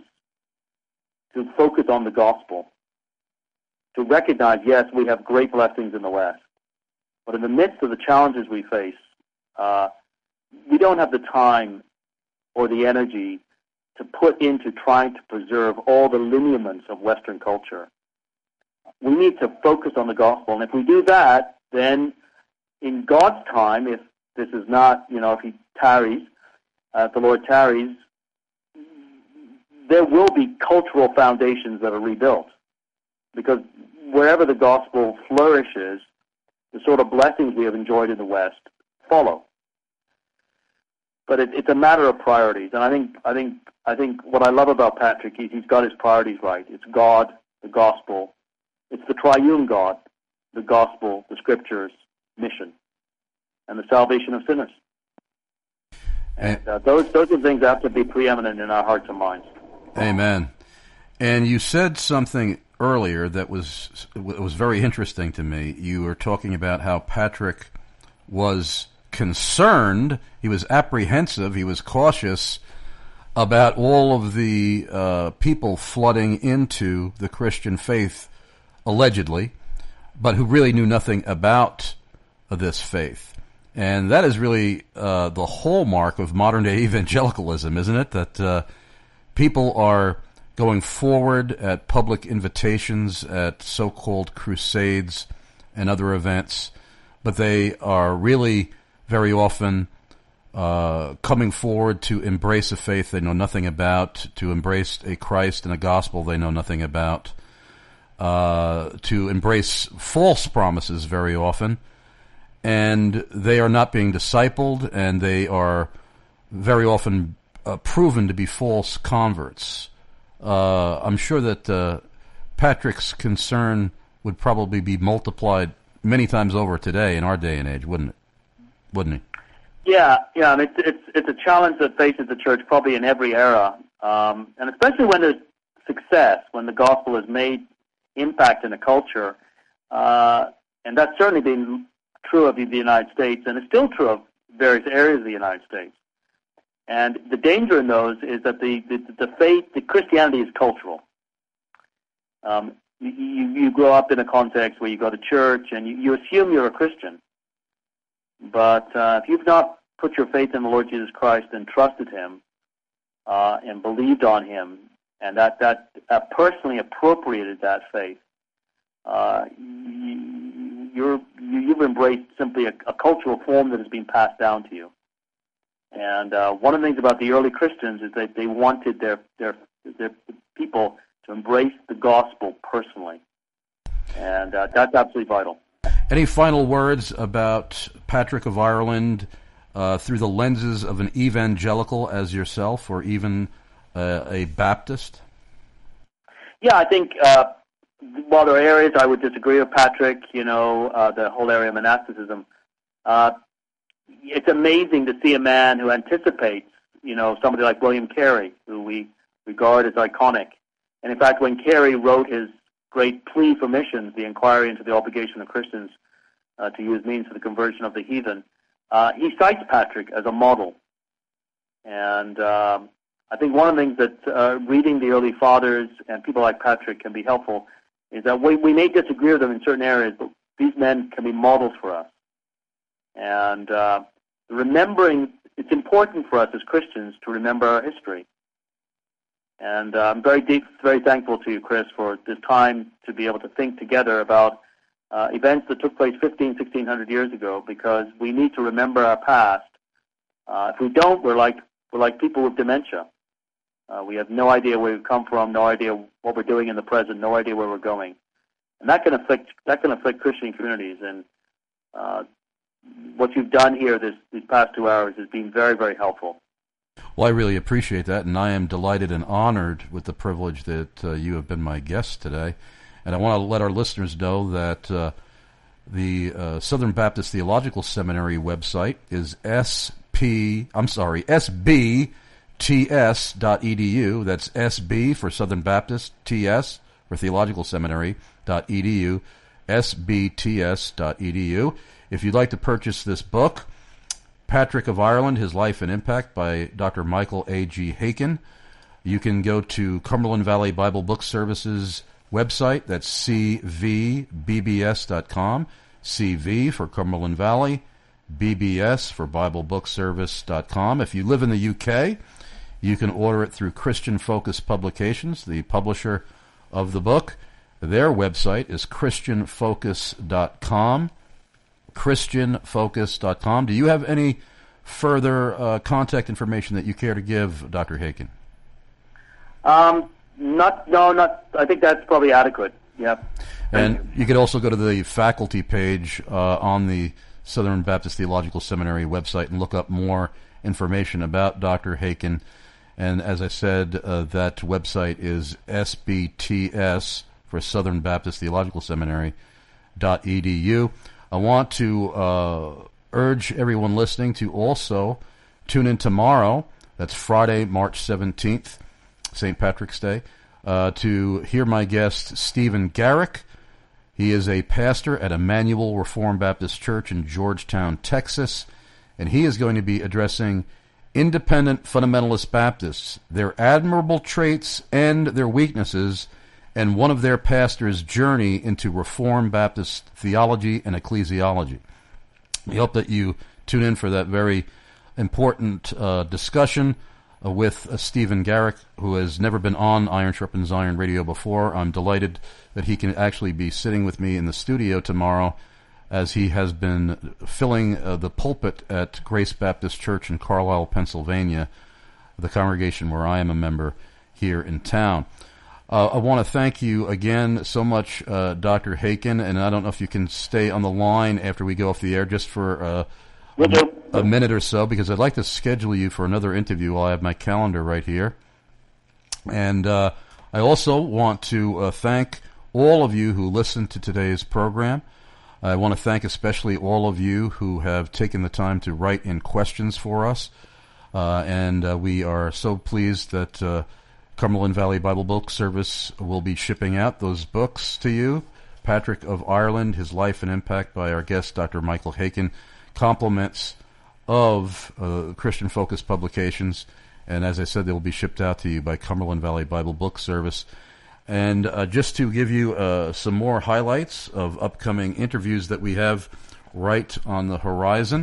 S3: to focus on the gospel, to recognize, yes, we have great blessings in the West. But in the midst of the challenges we face, uh, we don't have the time or the energy to put into trying to preserve all the lineaments of Western culture. We need to focus on the gospel. And if we do that, then in God's time, if this is not, you know, if he tarries, uh, if the Lord tarries, there will be cultural foundations that are rebuilt. Because wherever the gospel flourishes, the sort of blessings we have enjoyed in the West follow. But it, it's a matter of priorities. And I think, I think, I think what I love about Patrick is he's got his priorities right. It's God, the gospel. It's the triune God, the gospel, the Scriptures, mission, and the salvation of sinners. And uh, those those are things that have to be preeminent in our hearts and minds.
S2: Amen. And you said something earlier that was was very interesting to me. You were talking about how Patrick was concerned, he was apprehensive, he was cautious about all of the uh, people flooding into the Christian faith, allegedly, but who really knew nothing about this faith. And that is really uh, the hallmark of modern-day evangelicalism, isn't it? That uh, people are going forward at public invitations, at so-called crusades and other events, but they are really very often uh, coming forward to embrace a faith they know nothing about, to embrace a Christ and a gospel they know nothing about, uh, to embrace false promises very often, and they are not being discipled, and they are very often uh, proven to be false converts. Uh, I'm sure that uh, Patrick's concern would probably be multiplied many times over today in our day and age, wouldn't it? Wouldn't he?
S3: Yeah, yeah. And it's it's it's a challenge that faces the church probably in every era, um, and especially when there's success, when the gospel has made impact in a culture, uh, and that's certainly been true of the United States, and it's still true of various areas of the United States. And the danger in those is that the the, the faith, the Christianity is cultural. Um, you, you grow up in a context where you go to church and you, you assume you're a Christian. But uh, if you've not put your faith in the Lord Jesus Christ and trusted Him uh, and believed on Him, and that that uh, personally appropriated that faith, uh, you, you're, you've embraced simply a, a cultural form that has been passed down to you. And uh, one of the things about the early Christians is that they wanted their their their people to embrace the gospel personally, and uh, that's absolutely vital.
S2: Any final words about Patrick of Ireland uh, through the lenses of an evangelical as yourself, or even uh, a Baptist?
S3: Yeah, I think uh, while there are areas I would disagree with Patrick, you know, uh, the whole area of monasticism, uh, it's amazing to see a man who anticipates, you know, somebody like William Carey, who we regard as iconic. And in fact, when Carey wrote his great plea for missions, the inquiry into the obligation of Christians uh, to use means for the conversion of the heathen, uh, he cites Patrick as a model. And um, I think one of the things that uh, reading the early fathers and people like Patrick can be helpful is that we, we may disagree with them in certain areas, but these men can be models for us. And uh, remembering, it's important for us as Christians to remember our history. And uh, I'm very deep, very thankful to you, Chris, for this time to be able to think together about uh, events that took place fifteen, sixteen hundred years ago, because we need to remember our past. Uh, if we don't, we're like we're like people with dementia. Uh, we have no idea where we've come from, no idea what we're doing in the present, no idea where we're going, and that can affect that can affect Christian communities. And uh, what you've done here this these past two hours has been very, very helpful.
S2: Well, I really appreciate that, and I am delighted and honored with the privilege that uh, you have been my guest today. And I want to let our listeners know that uh, the uh, Southern Baptist Theological Seminary website is S P. I'm sorry, S B T S dot E D U. That's S B for Southern Baptist, T S for Theological Seminary dot E D U, S B T S dot E D U. If you'd like to purchase this book, Patrick of Ireland, His Life and Impact by Doctor Michael A G Haykin, you can go to Cumberland Valley Bible Book Services website. That's C V B B S dot com. C V for Cumberland Valley, B B S for Bible Book Service dot com. If you live in the U K, you can order it through Christian Focus Publications, the publisher of the book. Their website is Christian Focus dot com. Christian Focus dot com. Do you have any further uh, contact information that you care to give, Doctor Haykin?
S3: Um, not, no, not. I think that's probably adequate. Yeah.
S2: And you. you could also go to the faculty page uh, on the Southern Baptist Theological Seminary website and look up more information about Doctor Haykin. And as I said, uh, that website is S B T S for Southern Baptist Theological Seminary dot E D U. I want to uh, urge everyone listening to also tune in tomorrow. That's Friday, March seventeenth, Saint Patrick's Day, uh, to hear my guest, Stephen Garrick. He is a pastor at Emmanuel Reformed Baptist Church in Georgetown, Texas, and he is going to be addressing independent fundamentalist Baptists, their admirable traits and their weaknesses, and one of their pastors' journey into Reformed Baptist theology and ecclesiology. We hope that you tune in for that very important uh, discussion uh, with uh, Stephen Garrick, who has never been on Iron Sharpens Iron Radio before. I'm delighted that he can actually be sitting with me in the studio tomorrow, as he has been filling uh, the pulpit at Grace Baptist Church in Carlisle, Pennsylvania, the congregation where I am a member here in town. Uh, I want to thank you again so much, uh, Doctor Haykin, and I don't know if you can stay on the line after we go off the air just for uh, a, a minute or so, because I'd like to schedule you for another interview. I have my calendar right here. And uh, I also want to uh, thank all of you who listened to today's program. I want to thank especially all of you who have taken the time to write in questions for us. Uh, and uh, we are so pleased that Uh, Cumberland Valley Bible Book Service will be shipping out those books to you. Patrick of Ireland, His Life and Impact by our guest, Doctor Michael Haykin, compliments of uh, Christian Focus Publications. And as I said, they will be shipped out to you by Cumberland Valley Bible Book Service. And uh, just to give you uh, some more highlights of upcoming interviews that we have right on the horizon,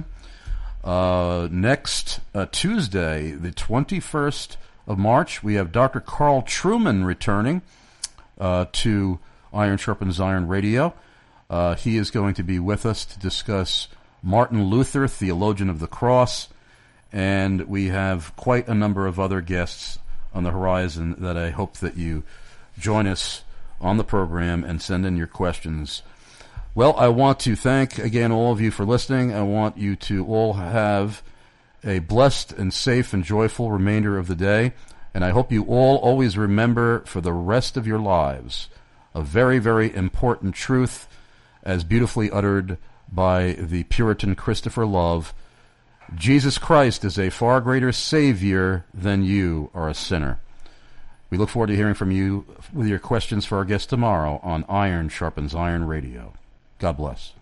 S2: uh, next uh, Tuesday, the twenty-first of March, we have Doctor Carl Trueman returning uh, to Iron Sharpens Iron Radio. Uh, he is going to be with us to discuss Martin Luther, theologian of the cross, and we have quite a number of other guests on the horizon that I hope that you join us on the program and send in your questions. Well, I want to thank, again, all of you for listening. I want you to all have a blessed and safe and joyful remainder of the day. And I hope you all always remember for the rest of your lives a very, very important truth as beautifully uttered by the Puritan Christopher Love. Jesus Christ is a far greater Savior than you are a sinner. We look forward to hearing from you with your questions for our guest tomorrow on Iron Sharpens Iron Radio. God bless.